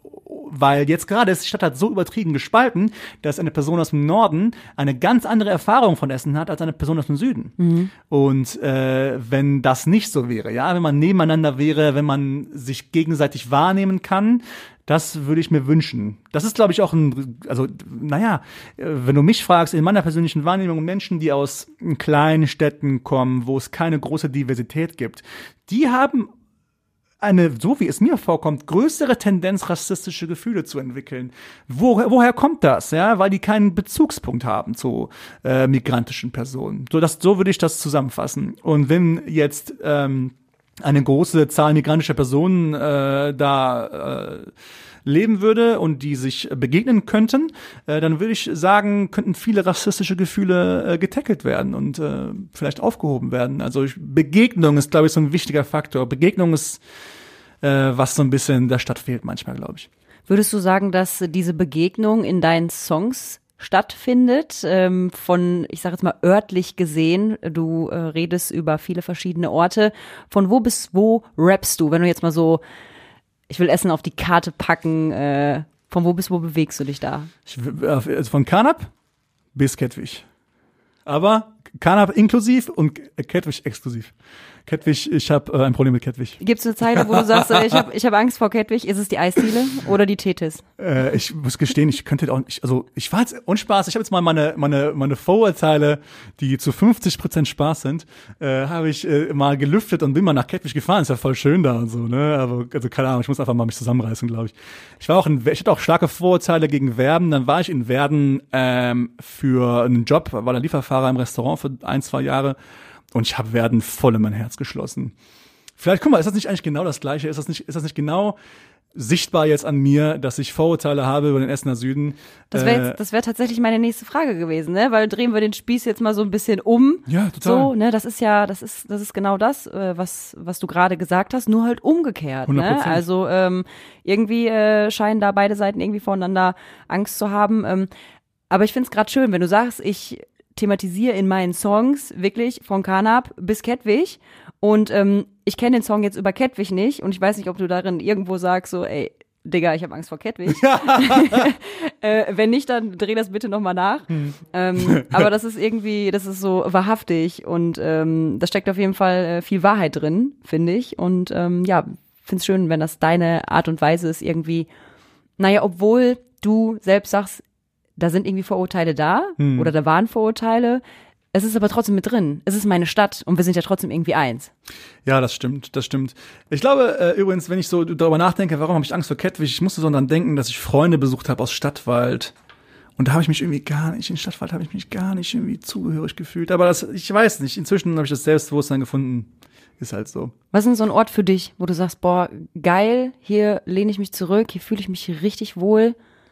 Speaker 1: Weil jetzt gerade ist die Stadt halt so übertrieben gespalten, dass eine Person aus dem Norden eine ganz andere Erfahrung von Essen hat als eine Person aus dem Süden. Mhm. Und äh, wenn das nicht so wäre, ja, wenn man nebeneinander wäre, wenn man sich gegenseitig wahrnehmen kann, das würde ich mir wünschen. Das ist, glaube ich, auch ein, also, naja, wenn du mich fragst, in meiner persönlichen Wahrnehmung, Menschen, die aus kleinen Städten kommen, wo es keine große Diversität gibt, die haben eine, so wie es mir vorkommt, größere Tendenz, rassistische Gefühle zu entwickeln. Wo, woher kommt das? Ja, weil die keinen Bezugspunkt haben zu äh, migrantischen Personen. So, das, so würde ich das zusammenfassen. Und wenn jetzt ähm, eine große Zahl migrantischer Personen äh, da äh, leben würde und die sich begegnen könnten, äh, dann würde ich sagen, könnten viele rassistische Gefühle äh, getackelt werden und äh, vielleicht aufgehoben werden. Also ich, Begegnung ist, glaube ich, so ein wichtiger Faktor. Begegnung ist, äh, was so ein bisschen der Stadt fehlt manchmal, glaube ich.
Speaker 3: Würdest du sagen, dass diese Begegnung in deinen Songs stattfindet, ähm, von, ich sage jetzt mal örtlich gesehen, du äh, redest über viele verschiedene Orte, von wo bis wo rappst du, wenn du jetzt mal so, ich will Essen auf die Karte packen, äh, von wo bis wo bewegst du dich da?
Speaker 1: Ich, also von Carnap bis Kettwig. Aber Carnap inklusiv und Kettwig exklusiv. Kettwig, ich habe äh, ein Problem mit Kettwig.
Speaker 3: Gibt es eine Zeile, wo du sagst, äh, ich habe ich hab Angst vor Kettwig? Ist es die Eisdiele oder die Tetis?
Speaker 1: Äh, ich muss gestehen, ich könnte auch nicht, also ich war jetzt unspaß, ich habe jetzt mal meine meine meine Vorurteile, die zu fünfzig Prozent Spaß sind, äh, habe ich äh, mal gelüftet und bin mal nach Kettwig gefahren. Ist ja voll schön da und so, ne? Aber also keine Ahnung, ich muss einfach mal mich zusammenreißen, glaube ich. Ich war auch in, ich hatte auch starke Vorurteile gegen Verden. Dann war ich in Verden ähm, für einen Job, war der Lieferfahrer im Restaurant für ein, zwei Jahre und ich habe Verden voll in mein Herz geschlossen. Vielleicht, guck mal, ist das nicht eigentlich genau das Gleiche? Ist das nicht, ist das nicht genau sichtbar jetzt an mir, dass ich Vorurteile habe über den Essener Süden?
Speaker 3: Das wäre das wäre tatsächlich meine nächste Frage gewesen, ne? Weil drehen wir den Spieß jetzt mal so ein bisschen um.
Speaker 1: Ja, total.
Speaker 3: So, ne? Das ist ja, das ist, das ist genau das, was was du gerade gesagt hast, nur halt umgekehrt.
Speaker 1: hundert Prozent.
Speaker 3: Ne? Also ähm, irgendwie äh, scheinen da beide Seiten irgendwie voneinander Angst zu haben. Ähm, aber ich finde es gerade schön, wenn du sagst, ich thematisiere in meinen Songs wirklich von Carnap bis Kettwig. Und ähm, ich kenne den Song jetzt über Kettwig nicht und ich weiß nicht, ob du darin irgendwo sagst, so, ey, Digga, ich habe Angst vor Kettwig. äh, wenn nicht, dann dreh das bitte nochmal nach. Hm. Ähm, aber das ist irgendwie, das ist so wahrhaftig und ähm, da steckt auf jeden Fall äh, viel Wahrheit drin, finde ich. Und ähm, ja, finde es schön, wenn das deine Art und Weise ist, irgendwie, naja, obwohl du selbst sagst, da sind irgendwie Vorurteile da hm. oder da waren Vorurteile, es ist aber trotzdem mit drin. Es ist meine Stadt und wir sind ja trotzdem irgendwie eins.
Speaker 1: Ja, das stimmt, das stimmt. Ich glaube äh, übrigens, wenn ich so darüber nachdenke, warum habe ich Angst vor Kettwig, ich musste so daran denken, dass ich Freunde besucht habe aus Stadtwald. Und da habe ich mich irgendwie gar nicht, in Stadtwald habe ich mich gar nicht irgendwie zugehörig gefühlt. Aber das, ich weiß nicht, inzwischen habe ich das Selbstbewusstsein gefunden. Ist halt so.
Speaker 3: Was ist denn so ein Ort für dich, wo du sagst, boah, geil, hier lehne ich mich zurück, hier fühle ich mich richtig wohl.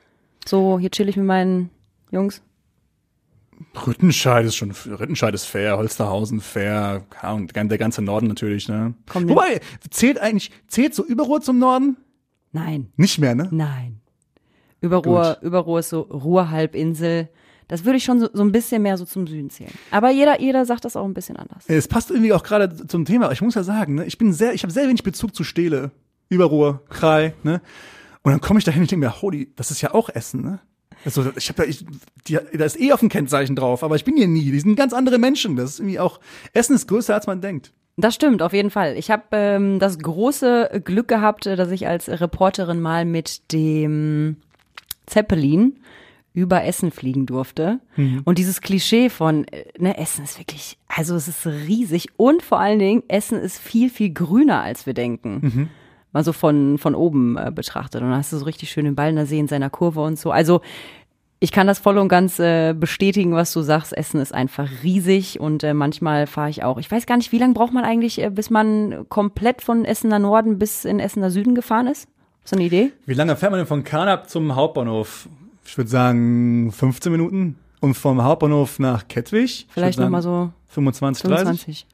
Speaker 3: So, hier chill ich mit meinen Jungs.
Speaker 1: Rüttenscheid ist schon, Rüttenscheid ist fair, Holsterhausen fair, und der ganze Norden natürlich, ne?
Speaker 3: Komm,
Speaker 1: Wobei, zählt eigentlich, zählt so Überruhr zum Norden?
Speaker 3: Nein.
Speaker 1: Nicht mehr, ne?
Speaker 3: Nein. Überruhr, Überruhr ist so Ruhrhalbinsel. Das würde ich schon so, so ein bisschen mehr so zum Süden zählen. Aber jeder, jeder sagt das auch ein bisschen anders.
Speaker 1: Es passt irgendwie auch gerade zum Thema. Ich muss ja sagen, ne, ich bin sehr, ich habe sehr wenig Bezug zu Stele, Überruhr, Krai, ne? Und dann komme ich dahin und denke mir, holy, das ist ja auch Essen, ne? Also ich habe da, ich, die, da ist eh auf dem Kennzeichen drauf, aber ich bin hier nie. Die sind ganz andere Menschen. Das ist irgendwie auch, Essen ist größer, als man denkt.
Speaker 3: Das stimmt, auf jeden Fall. Ich habe ähm, das große Glück gehabt, dass ich als Reporterin mal mit dem Zeppelin über Essen fliegen durfte. Mhm. Und dieses Klischee von, ne, Essen ist wirklich, also es ist riesig und vor allen Dingen, Essen ist viel, viel grüner, als wir denken. Mhm. Mal so von von oben äh, betrachtet. Und dann hast du so richtig schön den Ballner See in seiner Kurve und so. Also ich kann das voll und ganz äh, bestätigen, was du sagst. Essen ist einfach riesig und äh, manchmal fahre ich auch. Ich weiß gar nicht, wie lange braucht man eigentlich, äh, bis man komplett von Essener Norden bis in Essener Süden gefahren ist? Hast du eine Idee?
Speaker 1: Wie lange fährt man denn von Carnap zum Hauptbahnhof? Ich würde sagen fünfzehn Minuten. Und vom Hauptbahnhof nach Kettwig?
Speaker 3: Vielleicht nochmal so
Speaker 1: fünfundzwanzig, dreißig?
Speaker 3: fünfundzwanzig.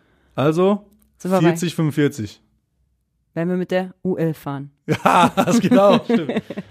Speaker 1: Also vierzig, fünfundvierzig.
Speaker 3: Wenn wir mit der U elf fahren.
Speaker 1: Ja, das geht auch. Stimmt.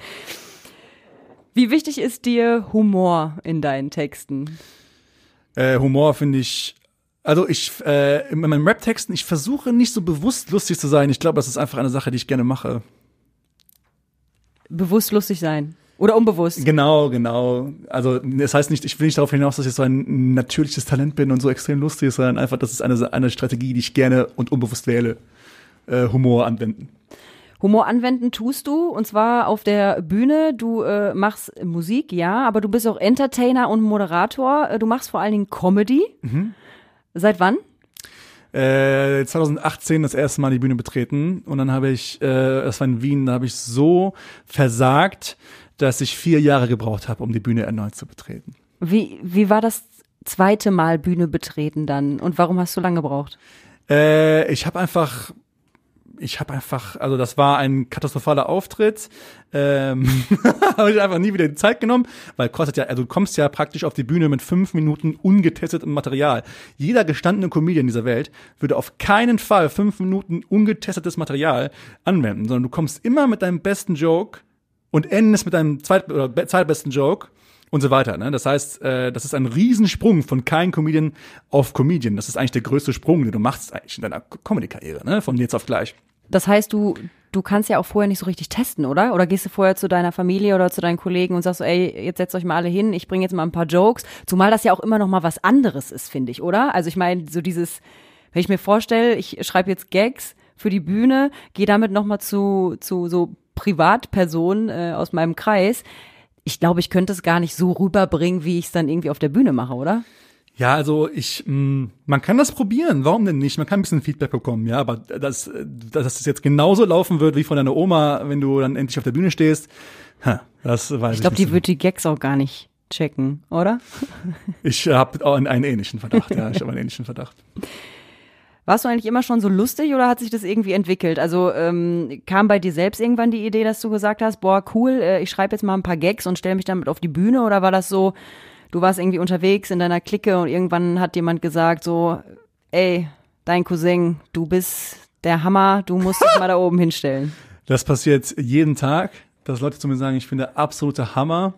Speaker 3: Wie wichtig ist dir Humor in deinen Texten?
Speaker 1: Äh, Humor finde ich, also ich, äh, in meinen Rap-Texten, ich versuche nicht so bewusst lustig zu sein. Ich glaube, das ist einfach eine Sache, die ich gerne mache.
Speaker 3: Bewusst lustig sein. Oder unbewusst.
Speaker 1: Genau, genau. Also das heißt nicht, ich will nicht darauf hinaus, dass ich so ein natürliches Talent bin und so extrem lustig, sondern einfach, das ist eine, eine Strategie, die ich gerne und unbewusst wähle. Äh, Humor anwenden.
Speaker 3: Humor anwenden tust du, und zwar auf der Bühne. Du äh, machst Musik, ja, aber du bist auch Entertainer und Moderator. Du machst vor allen Dingen Comedy. Mhm. Seit wann?
Speaker 1: Äh, zwanzig achtzehn das erste Mal die Bühne betreten. Und dann habe ich, äh, das war in Wien, da habe ich so versagt, dass ich vier Jahre gebraucht habe, um die Bühne erneut zu betreten.
Speaker 3: Wie, wie war das zweite Mal Bühne betreten dann? Und warum hast du lange gebraucht?
Speaker 1: Äh, ich habe einfach... Ich habe einfach, also das war ein katastrophaler Auftritt, ähm, habe ich einfach nie wieder die Zeit genommen, weil kostet ja, also du kommst ja praktisch auf die Bühne mit fünf Minuten ungetestetem Material. Jeder gestandene Comedian dieser Welt würde auf keinen Fall fünf Minuten ungetestetes Material anwenden, sondern du kommst immer mit deinem besten Joke und endest mit deinem zweit- oder zweitbesten Joke und so weiter. Ne? Das heißt, äh, das ist ein Riesensprung von kein Comedian auf Comedian. Das ist eigentlich der größte Sprung, den du machst eigentlich in deiner Comedy-Karriere, ne? Von jetzt auf gleich.
Speaker 3: Das heißt, du du kannst ja auch vorher nicht so richtig testen, oder? Oder gehst du vorher zu deiner Familie oder zu deinen Kollegen und sagst so, ey, jetzt setzt euch mal alle hin, ich bringe jetzt mal ein paar Jokes. Zumal das ja auch immer noch mal was anderes ist, finde ich, oder? Also ich meine, so dieses, Wenn ich mir vorstelle, ich schreibe jetzt Gags für die Bühne, gehe damit nochmal zu, zu so Privatpersonen äh, aus meinem Kreis, ich glaube, ich könnte es gar nicht so rüberbringen, wie ich es dann irgendwie auf der Bühne mache, oder?
Speaker 1: Ja, also ich, mh, man kann das probieren, warum denn nicht? Man kann ein bisschen Feedback bekommen, ja, aber dass, dass es jetzt genauso laufen wird wie von deiner Oma, wenn du dann endlich auf der Bühne stehst, ha, das weiß ich
Speaker 3: Ich glaube, die
Speaker 1: nicht.
Speaker 3: wird die Gags auch gar nicht checken, oder?
Speaker 1: Ich habe auch einen ähnlichen Verdacht, ja, ich habe einen ähnlichen Verdacht.
Speaker 3: Warst du eigentlich immer schon so lustig oder hat sich das irgendwie entwickelt? Also ähm, kam bei dir selbst irgendwann die Idee, dass du gesagt hast, boah, cool, äh, ich schreibe jetzt mal ein paar Gags und stelle mich damit auf die Bühne, oder war das so, du warst irgendwie unterwegs in deiner Clique und irgendwann hat jemand gesagt so, ey, dein Cousin, du bist der Hammer, du musst dich mal da oben hinstellen.
Speaker 1: Das passiert jeden Tag, dass Leute zu mir sagen, ich bin der absolute Hammer.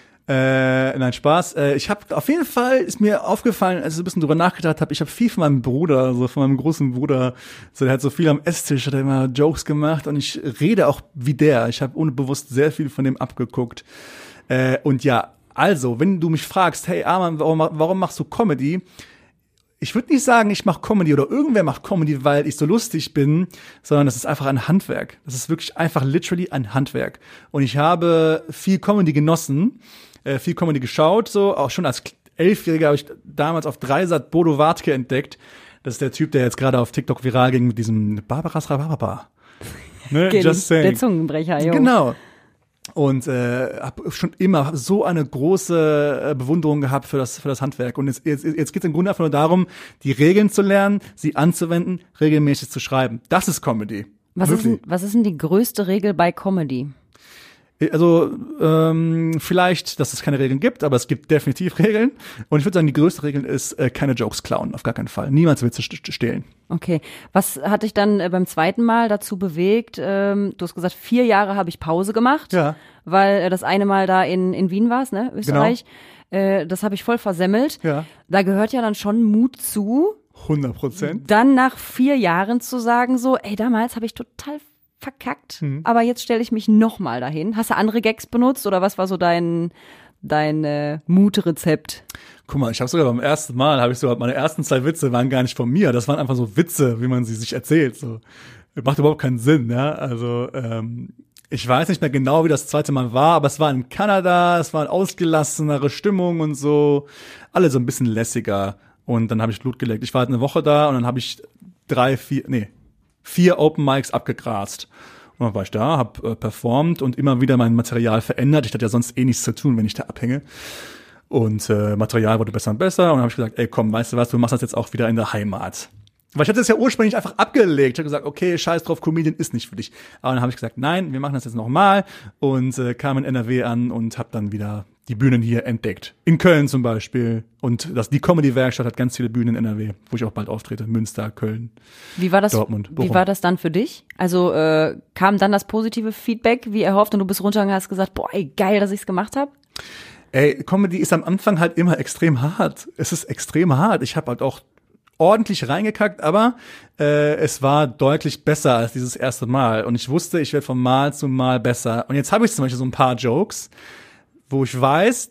Speaker 1: Äh, nein, Spaß. Äh, ich habe auf jeden Fall, ist mir aufgefallen, als ich ein bisschen drüber nachgedacht habe, ich habe viel von meinem Bruder, also von meinem großen Bruder, so der hat so viel am Esstisch, hat er immer Jokes gemacht und ich rede auch wie der. Ich habe unbewusst sehr viel von dem abgeguckt. Äh, und ja, also, wenn du mich fragst, hey Arman, warum, warum machst du Comedy? Ich würde nicht sagen, ich mache Comedy oder irgendwer macht Comedy, weil ich so lustig bin, sondern das ist einfach ein Handwerk. Das ist wirklich einfach literally ein Handwerk. Und ich habe viel Comedy genossen, äh, viel Comedy geschaut, so auch schon als Elfjähriger habe ich damals auf Dreisat Bodo Wartke entdeckt. Das ist der Typ, der jetzt gerade auf TikTok viral ging mit diesem Barbaras Rababa. Ne?
Speaker 3: Okay,
Speaker 1: Just saying.
Speaker 3: der Zungenbrecher, jo.
Speaker 1: Genau. Und äh, habe schon immer so eine große äh, Bewunderung gehabt für das für das Handwerk. Und jetzt, jetzt, jetzt geht es im Grunde einfach nur darum, die Regeln zu lernen, sie anzuwenden, regelmäßig zu schreiben. Das ist Comedy.
Speaker 3: Was ist, denn, was ist denn die größte Regel bei Comedy?
Speaker 1: Also ähm, vielleicht, dass es keine Regeln gibt, aber es gibt definitiv Regeln. Und ich würde sagen, die größte Regel ist, äh, keine Jokes klauen, auf gar keinen Fall. Niemals Witze st- stehlen.
Speaker 3: Okay. Was hat dich dann äh, beim zweiten Mal dazu bewegt? Ähm, du hast gesagt, vier Jahre habe ich Pause gemacht,
Speaker 1: Ja.
Speaker 3: weil äh, das eine Mal da in, in Wien war's, ne, Österreich. Genau. Äh, das habe ich voll versemmelt.
Speaker 1: Ja.
Speaker 3: Da gehört ja dann schon Mut zu,
Speaker 1: hundert Prozent.
Speaker 3: dann nach vier Jahren zu sagen so, ey, damals habe ich total verkackt, mhm. aber jetzt stelle ich mich nochmal dahin. Hast du andere Gags benutzt oder was war so dein, dein äh, Mutrezept?
Speaker 1: Guck mal, ich habe sogar beim ersten Mal, habe ich sogar, meine ersten zwei Witze waren gar nicht von mir. Das waren einfach so Witze, wie man sie sich erzählt. So, macht überhaupt keinen Sinn, ja. Also ähm, ich weiß nicht mehr genau, wie das zweite Mal war, aber es war in Kanada, es war eine ausgelassenere Stimmung und so, alle so ein bisschen lässiger. Und dann habe ich Blut geleckt. Ich war halt eine Woche da und dann habe ich drei, vier, nee, vier Open Mics abgegrast. Und dann war ich da, hab äh, performt und immer wieder mein Material verändert. Ich hatte ja sonst eh nichts zu tun, wenn ich da abhänge. Und äh, Material wurde besser und besser. Und dann habe ich gesagt, ey komm, weißt du was, du machst das jetzt auch wieder in der Heimat. Weil ich hatte es ja ursprünglich einfach abgelegt. Ich habe gesagt, okay, scheiß drauf, Comedian ist nicht für dich. Aber dann habe ich gesagt, nein, wir machen das jetzt nochmal. Und äh, kam in N R W an und habe dann wieder die Bühnen hier entdeckt. In Köln zum Beispiel. Und das, die Comedy-Werkstatt hat ganz viele Bühnen in N R W, wo ich auch bald auftrete. Münster, Köln,
Speaker 3: wie war das,
Speaker 1: Dortmund, Bochum.
Speaker 3: Wie war das dann für dich? Also äh, kam dann das positive Feedback, wie erhofft, und du bist runtergegangen und hast gesagt, boah, ey, geil, dass ich's gemacht habe?
Speaker 1: Ey, Comedy ist am Anfang halt immer extrem hart. Es ist extrem hart. Ich habe halt auch ordentlich reingekackt, aber äh, es war deutlich besser als dieses erste Mal. Und ich wusste, ich werde von Mal zu Mal besser. Und jetzt habe ich zum Beispiel so ein paar Jokes, wo ich weiß,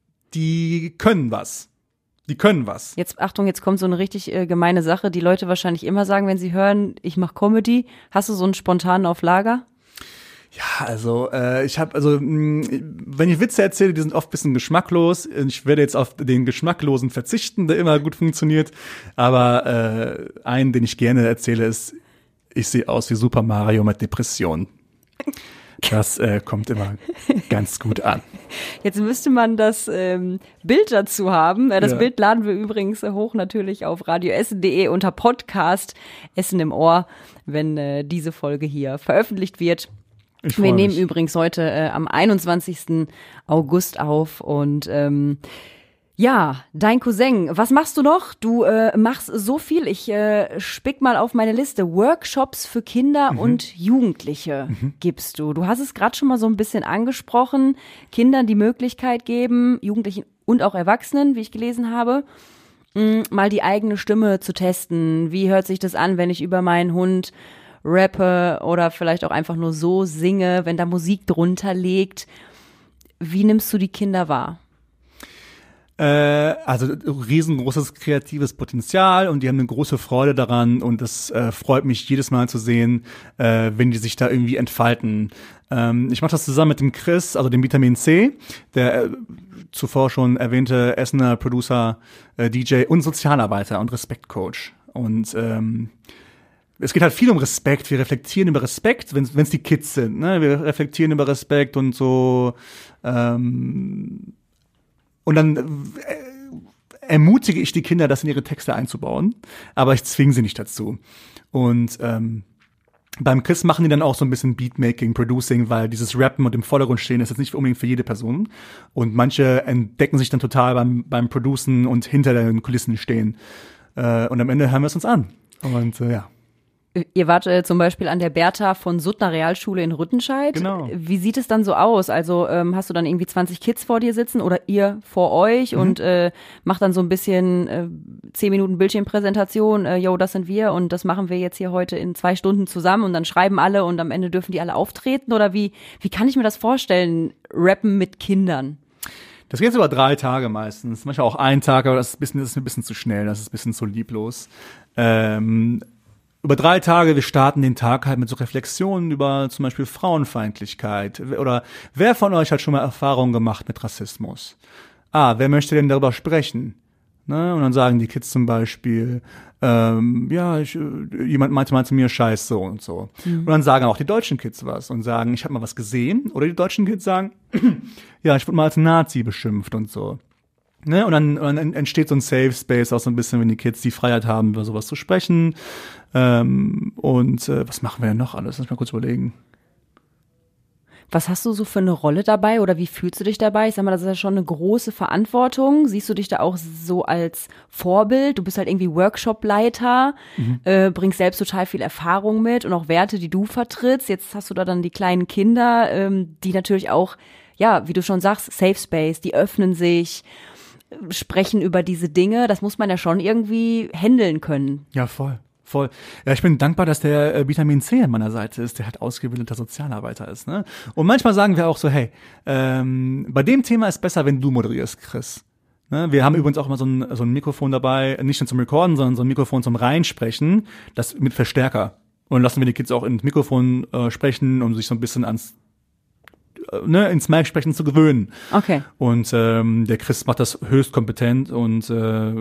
Speaker 1: die können was. Die können was.
Speaker 3: Jetzt, Achtung, jetzt kommt so eine richtig äh, gemeine Sache, die Leute wahrscheinlich immer sagen, wenn sie hören, ich mache Comedy. Hast du so einen spontanen auf Lager?
Speaker 1: Ja, also äh, ich habe, also mh, wenn ich Witze erzähle, die sind oft ein bisschen geschmacklos. Ich werde jetzt auf den geschmacklosen verzichten, der immer gut funktioniert. Aber äh, einen, den ich gerne erzähle, ist, ich sehe aus wie Super Mario mit Depressionen. Das äh, kommt immer ganz gut an.
Speaker 3: Jetzt müsste man das ähm, Bild dazu haben. Äh, das
Speaker 1: Ja.
Speaker 3: Bild laden wir übrigens hoch natürlich auf radioessen punkt de unter Podcast Essen im Ohr, wenn äh, diese Folge hier veröffentlicht wird.
Speaker 1: Ich freu
Speaker 3: Wir nehmen
Speaker 1: mich.
Speaker 3: übrigens heute äh, am einundzwanzigsten August auf und ähm, ja, dein Cousin, was machst du noch? Du äh, machst so viel. Ich äh, spick mal auf meine Liste. Workshops für Kinder mhm. und Jugendliche mhm. gibst du. Du hast es gerade schon mal so ein bisschen angesprochen. Kindern die Möglichkeit geben, Jugendlichen und auch Erwachsenen, wie ich gelesen habe, mh, mal die eigene Stimme zu testen. Wie hört sich das an, wenn ich über meinen Hund rappe oder vielleicht auch einfach nur so singe, wenn da Musik drunter liegt? Wie nimmst du die Kinder wahr?
Speaker 1: Äh, also riesengroßes kreatives Potenzial und die haben eine große Freude daran und das äh, freut mich jedes Mal zu sehen, äh, wenn die sich da irgendwie entfalten. Ähm, ich mache das zusammen mit dem Chris, also dem Vitamin C, der äh, zuvor schon erwähnte Essener Producer, äh, D J und Sozialarbeiter und Respektcoach. Und ähm, es geht halt viel um Respekt. Wir reflektieren über Respekt, wenn es die Kids sind. Ne? Wir reflektieren über Respekt und so. Ähm, und dann äh, ermutige ich die Kinder, das in ihre Texte einzubauen. Aber ich zwinge sie nicht dazu. Und ähm, beim Chris machen die dann auch so ein bisschen Beatmaking, Producing, weil dieses Rappen und im Vordergrund stehen ist jetzt nicht unbedingt für jede Person. Und manche entdecken sich dann total beim, beim Producen und hinter den Kulissen stehen. Äh, und am Ende hören wir es uns an. Und äh, ja.
Speaker 3: Ihr wart äh, zum Beispiel an der Bertha von Suttner Realschule in Rüttenscheid.
Speaker 1: Genau.
Speaker 3: Wie sieht es dann so aus? Also ähm, hast du dann irgendwie zwanzig Kids vor dir sitzen oder ihr vor euch mhm. und äh, macht dann so ein bisschen äh, zehn Minuten Bildschirmpräsentation, äh, yo, das sind wir und das machen wir jetzt hier heute in zwei Stunden zusammen und dann schreiben alle und am Ende dürfen die alle auftreten? Oder wie, wie kann ich mir das vorstellen, Rappen mit Kindern?
Speaker 1: Das geht über drei Tage meistens, manchmal auch einen Tag, aber das ist, ein bisschen, das ist ein bisschen zu schnell, das ist ein bisschen zu lieblos. Ähm, Über drei Tage, wir starten den Tag halt mit so Reflexionen über zum Beispiel Frauenfeindlichkeit. Oder wer von euch hat schon mal Erfahrungen gemacht mit Rassismus? Ah, wer möchte denn darüber sprechen? Ne? Und dann sagen die Kids zum Beispiel, ähm, ja, ich, jemand meinte mal zu mir, scheiß so und so. Mhm. Und dann sagen auch die deutschen Kids was und sagen, ich habe mal was gesehen. Oder die deutschen Kids sagen, ja, ich wurde mal als Nazi beschimpft und so. Ne? Und dann, und dann entsteht so ein Safe Space auch so ein bisschen, wenn die Kids die Freiheit haben, über sowas zu sprechen. Ähm, und äh, was machen wir denn noch alles? Lass mich mal kurz überlegen.
Speaker 3: Was hast du so für eine Rolle dabei oder wie fühlst du dich dabei? Ich sag mal, das ist ja schon eine große Verantwortung. Siehst du dich da auch so als Vorbild? Du bist halt irgendwie Workshopleiter, mhm. äh, bringst selbst total viel Erfahrung mit und auch Werte, die du vertrittst. Jetzt hast du da dann die kleinen Kinder, ähm, die natürlich auch, ja, wie du schon sagst, Safe Space, die öffnen sich, sprechen über diese Dinge. Das muss man ja schon irgendwie handeln können.
Speaker 1: Ja, voll. Voll. Ja, ich bin dankbar, dass der äh, Vitamin C an meiner Seite ist, der halt ausgebildeter Sozialarbeiter ist. Ne? Und manchmal sagen wir auch so, hey, ähm, bei dem Thema ist besser, wenn du moderierst, Chris. Ne? Wir haben übrigens auch immer so ein, so ein Mikrofon dabei, nicht nur zum Recorden, sondern so ein Mikrofon zum Reinsprechen, das mit Verstärker. Und dann lassen wir die Kids auch ins Mikrofon äh, sprechen, um sich so ein bisschen ans äh, ne, ins Mic sprechen zu gewöhnen.
Speaker 3: Okay.
Speaker 1: Und ähm, der Chris macht das höchst kompetent und äh,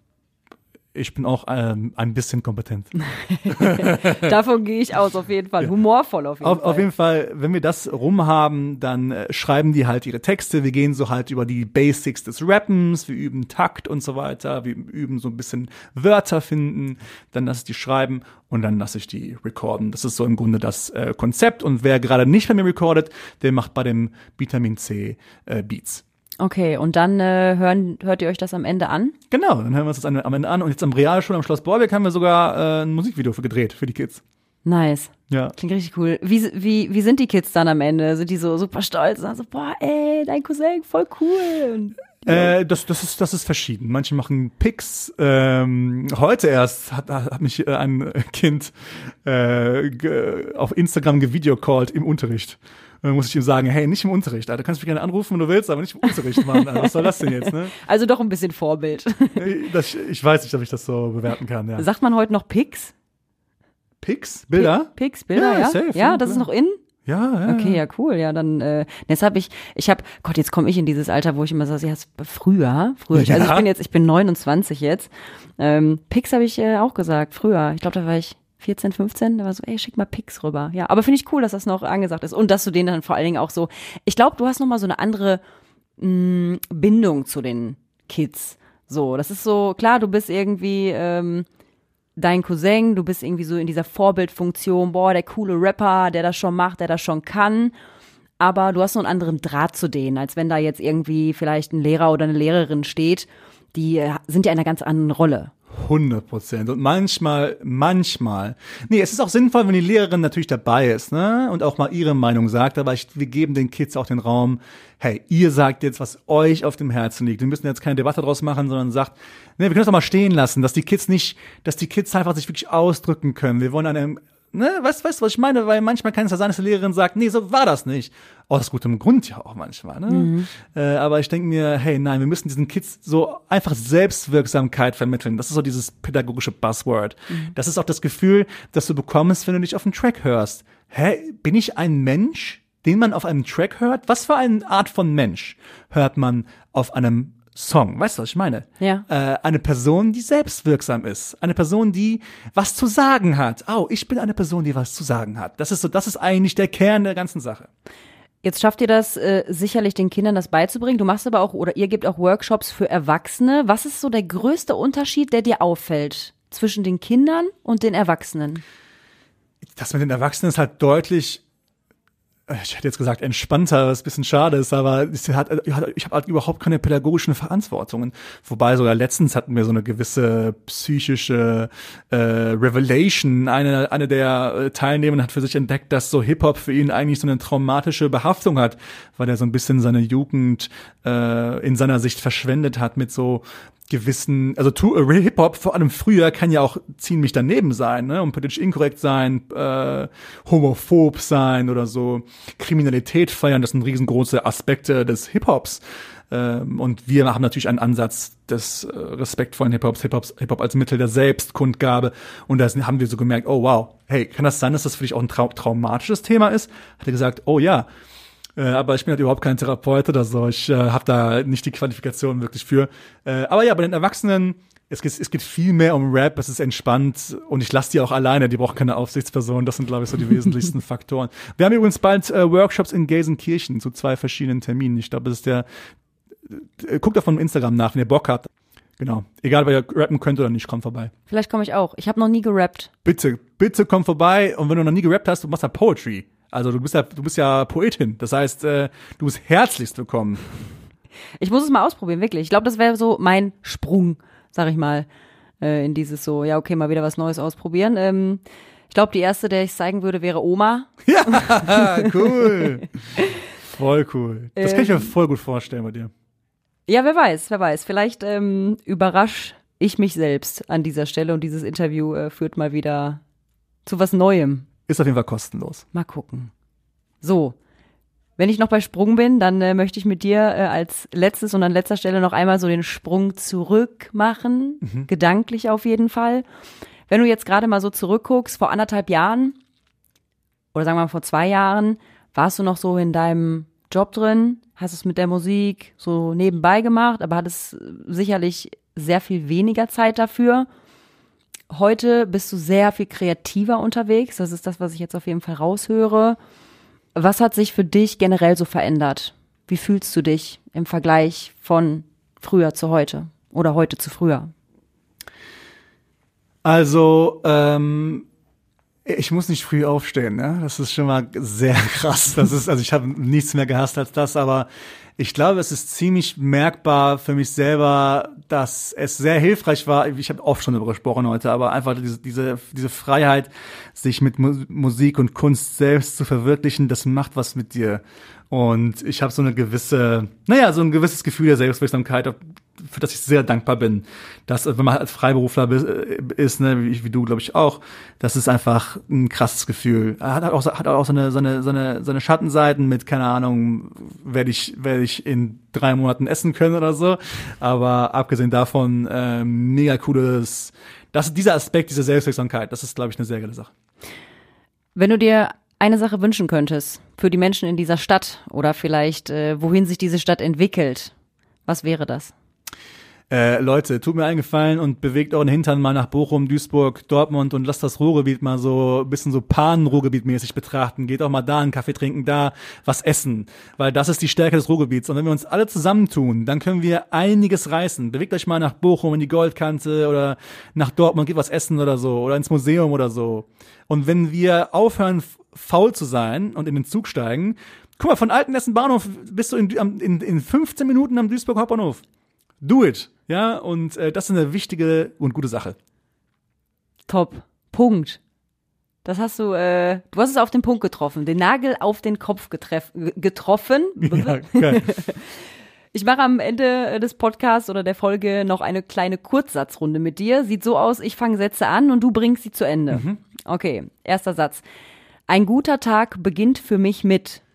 Speaker 1: ich bin auch ähm, ein bisschen kompetent.
Speaker 3: Davon gehe ich aus, auf jeden Fall.
Speaker 1: Ja.
Speaker 3: Humorvoll auf jeden
Speaker 1: auf,
Speaker 3: Fall.
Speaker 1: Auf jeden Fall, wenn wir das rumhaben, dann äh, schreiben die halt ihre Texte. Wir gehen so halt über die Basics des Rappens, wir üben Takt und so weiter. Wir üben so ein bisschen Wörter finden, dann lasse ich die schreiben und dann lasse ich die recorden. Das ist so im Grunde das äh, Konzept. Und wer gerade nicht bei mir recordet, der macht bei dem Vitamin C äh, Beats.
Speaker 3: Okay, und dann äh, hören, hört ihr euch das am Ende an?
Speaker 1: Genau, dann hören wir uns das am Ende an. Und jetzt am Realschule am Schloss Borbeck haben wir sogar äh, ein Musikvideo für gedreht für die Kids.
Speaker 3: Nice.
Speaker 1: Ja.
Speaker 3: Klingt richtig cool. Wie, wie, wie sind die Kids dann am Ende? Sind die so super stolz? Und so, boah, ey, dein Cousin, voll cool. Und,
Speaker 1: ja. Äh, das, das ist, das ist verschieden. Manche machen Pics. Ähm, heute erst hat, hat mich äh, ein Kind äh, ge, auf Instagram gevideocallt im Unterricht. Und dann muss ich ihm sagen, hey, nicht im Unterricht, Alter, du kannst mich gerne anrufen, wenn du willst, aber nicht im Unterricht, Mann. Alter, was soll das denn jetzt, ne?
Speaker 3: Also doch ein bisschen Vorbild.
Speaker 1: Das, ich weiß nicht, ob ich das so bewerten kann, ja.
Speaker 3: Sagt man heute noch Pics?
Speaker 1: Pics? Bilder?
Speaker 3: Pics, Bilder, ja?
Speaker 1: Ja, safe,
Speaker 3: ja,
Speaker 1: ja,
Speaker 3: das ist
Speaker 1: klar.
Speaker 3: noch in?
Speaker 1: Ja, ja.
Speaker 3: Okay, ja, cool. Ja, dann, äh, jetzt habe ich, ich habe, Gott, jetzt komme ich in dieses Alter, wo ich immer so, ja, früher, früher.
Speaker 1: Ja.
Speaker 3: Also ich bin jetzt, ich bin neunundzwanzig jetzt. Ähm, Pics habe ich äh, auch gesagt, früher. Ich glaube, da war ich vierzehn, fünfzehn, da war so, ey, schick mal Pics rüber. Ja, aber finde ich cool, dass das noch angesagt ist und dass du denen dann vor allen Dingen auch so, ich glaube, du hast noch mal so eine andere mh, Bindung zu den Kids. So, das ist so, klar, du bist irgendwie ähm, dein Cousin, du bist irgendwie so in dieser Vorbildfunktion, boah, der coole Rapper, der das schon macht, der das schon kann, aber du hast so einen anderen Draht zu denen, als wenn da jetzt irgendwie vielleicht ein Lehrer oder eine Lehrerin steht, die äh, sind ja in einer ganz anderen Rolle.
Speaker 1: hundert Prozent. Und manchmal, manchmal. Nee, es ist auch sinnvoll, wenn die Lehrerin natürlich dabei ist, ne? Und auch mal ihre Meinung sagt. Aber ich, wir geben den Kids auch den Raum, hey, ihr sagt jetzt, was euch auf dem Herzen liegt. Wir müssen jetzt keine Debatte draus machen, sondern sagt, ne, wir können das auch mal stehen lassen, dass die Kids nicht, dass die Kids einfach sich wirklich ausdrücken können. Wir wollen eine, ne, weißt, weißt du, was ich meine? Weil manchmal kann es ja sein, dass die Lehrerin sagt, nee, so war das nicht. aus gutem Grund ja auch manchmal, ne? Mhm. Äh, aber ich denke mir, hey, nein, wir müssen diesen Kids so einfach Selbstwirksamkeit vermitteln. Das ist so dieses pädagogische Buzzword. Mhm. Das ist auch das Gefühl, das du bekommst, wenn du dich auf einen Track hörst. Hä, bin ich ein Mensch, den man auf einem Track hört? Was für eine Art von Mensch hört man auf einem Song? Weißt du, was ich meine?
Speaker 3: Ja.
Speaker 1: Äh, eine Person, die selbstwirksam ist. Eine Person, die was zu sagen hat. Oh, ich bin eine Person, die was zu sagen hat. Das ist so, das ist eigentlich der Kern der ganzen Sache.
Speaker 3: Jetzt schafft ihr das äh, sicherlich den Kindern das beizubringen. Du machst aber auch, oder ihr gebt auch Workshops für Erwachsene. Was ist so der größte Unterschied, der dir auffällt zwischen den Kindern und den Erwachsenen?
Speaker 1: Das mit den Erwachsenen ist halt deutlich, ich hätte jetzt gesagt entspannter, was ein bisschen schade ist, aber ich habe halt überhaupt keine pädagogischen Verantwortungen. Wobei sogar letztens hatten wir so eine gewisse psychische äh, Revelation. Eine, eine der Teilnehmer hat für sich entdeckt, dass so Hip-Hop für ihn eigentlich so eine traumatische Behaftung hat, weil er so ein bisschen seine Jugend äh, in seiner Sicht verschwendet hat mit so gewissen, also Hip-Hop, vor allem früher, kann ja auch ziemlich daneben sein, ne, und politisch inkorrekt sein, äh, homophob sein oder so, Kriminalität feiern, das sind riesengroße Aspekte des Hip-Hops. Ähm, und wir haben natürlich einen Ansatz des äh, respektvollen Hip-Hops, Hip-Hops, Hip-Hop als Mittel der Selbstkundgabe. Und da haben wir so gemerkt, oh wow, hey, kann das sein, dass das für dich auch ein trau- traumatisches Thema ist? Hat er gesagt, oh ja. Äh, aber ich bin halt überhaupt kein Therapeut oder so. Ich äh, habe da nicht die Qualifikation wirklich für. Äh, aber ja, bei den Erwachsenen, es geht, es geht viel mehr um Rap, es ist entspannt und ich lasse die auch alleine, die brauchen keine Aufsichtsperson. Das sind, glaube ich, so die wesentlichsten Faktoren. Wir haben übrigens bald äh, Workshops in Gelsenkirchen zu zwei verschiedenen Terminen. Ich glaube, das ist der, äh, guckt auf meinem Instagram nach, wenn ihr Bock habt. Genau. Egal, ob ihr rappen könnt oder nicht, kommt vorbei.
Speaker 3: Vielleicht komme ich auch. Ich habe noch nie gerappt.
Speaker 1: Bitte, bitte komm vorbei. Und wenn du noch nie gerappt hast, du machst ja Poetry. Also du bist ja, du bist ja Poetin. Das heißt, äh, du bist herzlichst willkommen.
Speaker 3: Ich muss es mal ausprobieren, wirklich. Ich glaube, das wäre so mein Sprung, sag ich mal, äh, in dieses so, ja, okay, mal wieder was Neues ausprobieren. Ähm, ich glaube, die erste, der ich zeigen würde, wäre Oma.
Speaker 1: Ja, cool. Voll cool. Das kann ich mir voll gut vorstellen bei dir.
Speaker 3: Ja, wer weiß, wer weiß. Vielleicht ähm, überrasch ich mich selbst an dieser Stelle und dieses Interview äh, führt mal wieder zu was Neuem.
Speaker 1: Ist auf jeden Fall kostenlos.
Speaker 3: Mal gucken. So, wenn ich noch bei Sprung bin, dann äh, möchte ich mit dir äh, als letztes und an letzter Stelle noch einmal so den Sprung zurück machen, mhm. gedanklich auf jeden Fall. Wenn du jetzt gerade mal so zurückguckst, vor anderthalb Jahren oder sagen wir mal vor zwei Jahren, warst du noch so in deinem Job drin, hast es mit der Musik so nebenbei gemacht, aber hattest sicherlich sehr viel weniger Zeit dafür. Heute bist du sehr viel kreativer unterwegs. Das ist das, was ich jetzt auf jeden Fall raushöre. Was hat sich für dich generell so verändert? Wie fühlst du dich im Vergleich von früher zu heute oder heute zu früher?
Speaker 1: Also, ähm, ich muss nicht früh aufstehen, ne? Das ist schon mal sehr krass. Das ist, also ich habe nichts mehr gehasst als das, aber ich glaube, es ist ziemlich merkbar für mich selber, dass es sehr hilfreich war. Ich habe oft schon darüber gesprochen heute, aber einfach diese diese diese Freiheit, sich mit Mu- Musik und Kunst selbst zu verwirklichen, das macht was mit dir. Und ich habe so eine gewisse, naja, so ein gewisses Gefühl der Selbstwirksamkeit, für das ich sehr dankbar bin. Dass, wenn man als Freiberufler ist, ne, wie, wie du, glaube ich, auch, das ist einfach ein krasses Gefühl. Hat auch, hat auch seine, seine, seine, seine Schattenseiten mit, keine Ahnung, werde ich, werde ich in drei Monaten essen können oder so. Aber abgesehen davon, äh, mega cooles, das, dieser Aspekt, diese Selbstwirksamkeit, das ist, glaube ich, eine sehr geile Sache.
Speaker 3: Wenn du dir eine Sache wünschen könntest für die Menschen in dieser Stadt oder vielleicht, äh, wohin sich diese Stadt entwickelt, was wäre das?
Speaker 1: Äh, Leute, tut mir einen Gefallen und bewegt euren Hintern mal nach Bochum, Duisburg, Dortmund und lasst das Ruhrgebiet mal so ein bisschen so Pan-Ruhrgebiet-mäßig betrachten. Geht auch mal da einen Kaffee trinken, da was essen, weil das ist die Stärke des Ruhrgebiets. Und wenn wir uns alle zusammentun, dann können wir einiges reißen. Bewegt euch mal nach Bochum in die Goldkante oder nach Dortmund, geht was essen oder so oder ins Museum oder so. Und wenn wir aufhören, faul zu sein und in den Zug steigen, guck mal, von Altenessen Bahnhof bist du in, in, in fünfzehn Minuten am Duisburg Hauptbahnhof. Do it. Ja, und äh, das ist eine wichtige und gute Sache.
Speaker 3: Top. Punkt. Das hast du, äh, du hast es auf den Punkt getroffen. Den Nagel auf den Kopf getreff, getroffen.
Speaker 1: Ja, geil.
Speaker 3: Ich mache am Ende des Podcasts oder der Folge noch eine kleine Kurzsatzrunde mit dir. Sieht so aus, ich fange Sätze an und du bringst sie zu Ende. Mhm. Okay, erster Satz. Ein guter Tag beginnt für mich mit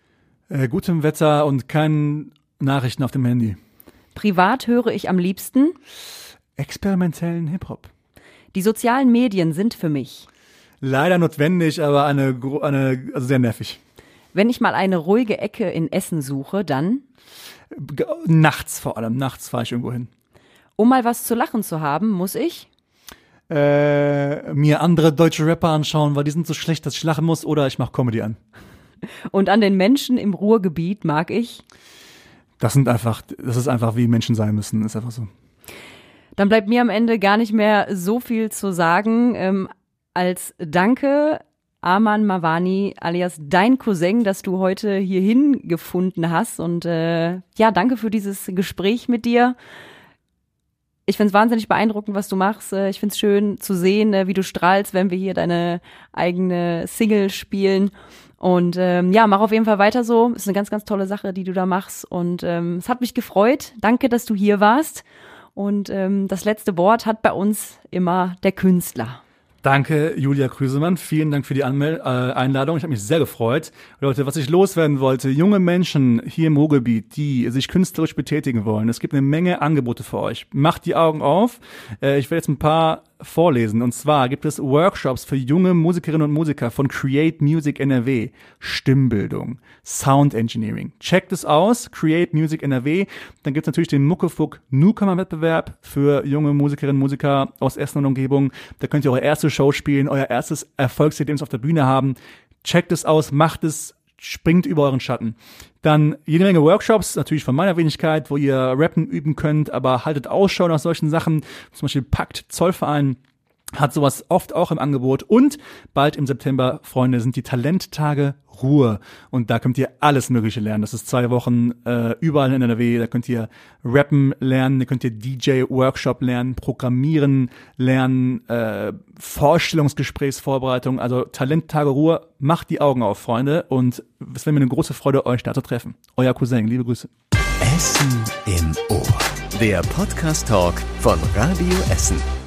Speaker 1: Äh, gutem Wetter und keinen Nachrichten auf dem Handy.
Speaker 3: Privat höre ich am liebsten
Speaker 1: Experimentellen Hip-Hop.
Speaker 3: Die sozialen Medien sind für mich.
Speaker 1: Leider notwendig, aber eine, eine also sehr nervig.
Speaker 3: Wenn ich mal eine ruhige Ecke in Essen suche, dann
Speaker 1: G- Nachts vor allem, nachts fahre ich irgendwo hin.
Speaker 3: um mal was zu lachen zu haben, muss ich
Speaker 1: Äh, mir andere deutsche Rapper anschauen, weil die sind so schlecht, dass ich lachen muss, oder ich mache Comedy an.
Speaker 3: und an den Menschen im Ruhrgebiet mag ich.
Speaker 1: Das sind einfach, das ist einfach, wie Menschen sein müssen, ist einfach so.
Speaker 3: Dann bleibt mir am Ende gar nicht mehr so viel zu sagen, ähm, als Danke, Arman Mavani, alias dein Cousin, dass du heute hierhin gefunden hast. Und äh, ja, danke für dieses Gespräch mit dir. Ich find's wahnsinnig beeindruckend, was du machst. Äh, Ich find's schön zu sehen, äh, wie du strahlst, wenn wir hier deine eigene Single spielen. Und ähm, ja, mach auf jeden Fall weiter so. Ist eine ganz, ganz tolle Sache, die du da machst. Und ähm, es hat mich gefreut. Danke, dass du hier warst. Und ähm, das letzte Wort hat bei uns immer der Künstler.
Speaker 1: Danke, Julia Krüsemann. Vielen Dank für die Anmel- äh, Einladung. Ich habe mich sehr gefreut. Leute, was ich loswerden wollte, junge Menschen hier im Ruhrgebiet, die sich künstlerisch betätigen wollen. Es gibt eine Menge Angebote für euch. Macht die Augen auf. Äh, ich werde jetzt ein paar vorlesen. Und zwar gibt es Workshops für junge Musikerinnen und Musiker von Create Music N R W. Stimmbildung, Sound Engineering. Checkt es aus, Create Music N R W. Dann gibt es natürlich den Muckefuck Newcomer-Wettbewerb für junge Musikerinnen und Musiker aus Essen und Umgebung. Da könnt ihr eure erste Show spielen, euer erstes Erfolgserlebnis auf der Bühne haben. Checkt es aus, macht es, springt über euren Schatten. Dann jede Menge Workshops, natürlich von meiner Wenigkeit, wo ihr Rappen üben könnt, aber haltet Ausschau nach solchen Sachen. Zum Beispiel Pakt Zollverein hat sowas oft auch im Angebot. Und bald im September, Freunde, sind die Talenttage Ruhr. Und da könnt ihr alles Mögliche lernen. Das ist zwei Wochen äh, überall in N R W. Da könnt ihr Rappen lernen, da könnt ihr D J-Workshop lernen, Programmieren lernen, äh, Vorstellungsgesprächsvorbereitung. Also Talenttage Ruhr, macht die Augen auf, Freunde. Und es wäre mir eine große Freude, euch da zu treffen. Euer Cousin, liebe Grüße.
Speaker 2: Essen im Ohr. Der Podcast-Talk von Radio Essen.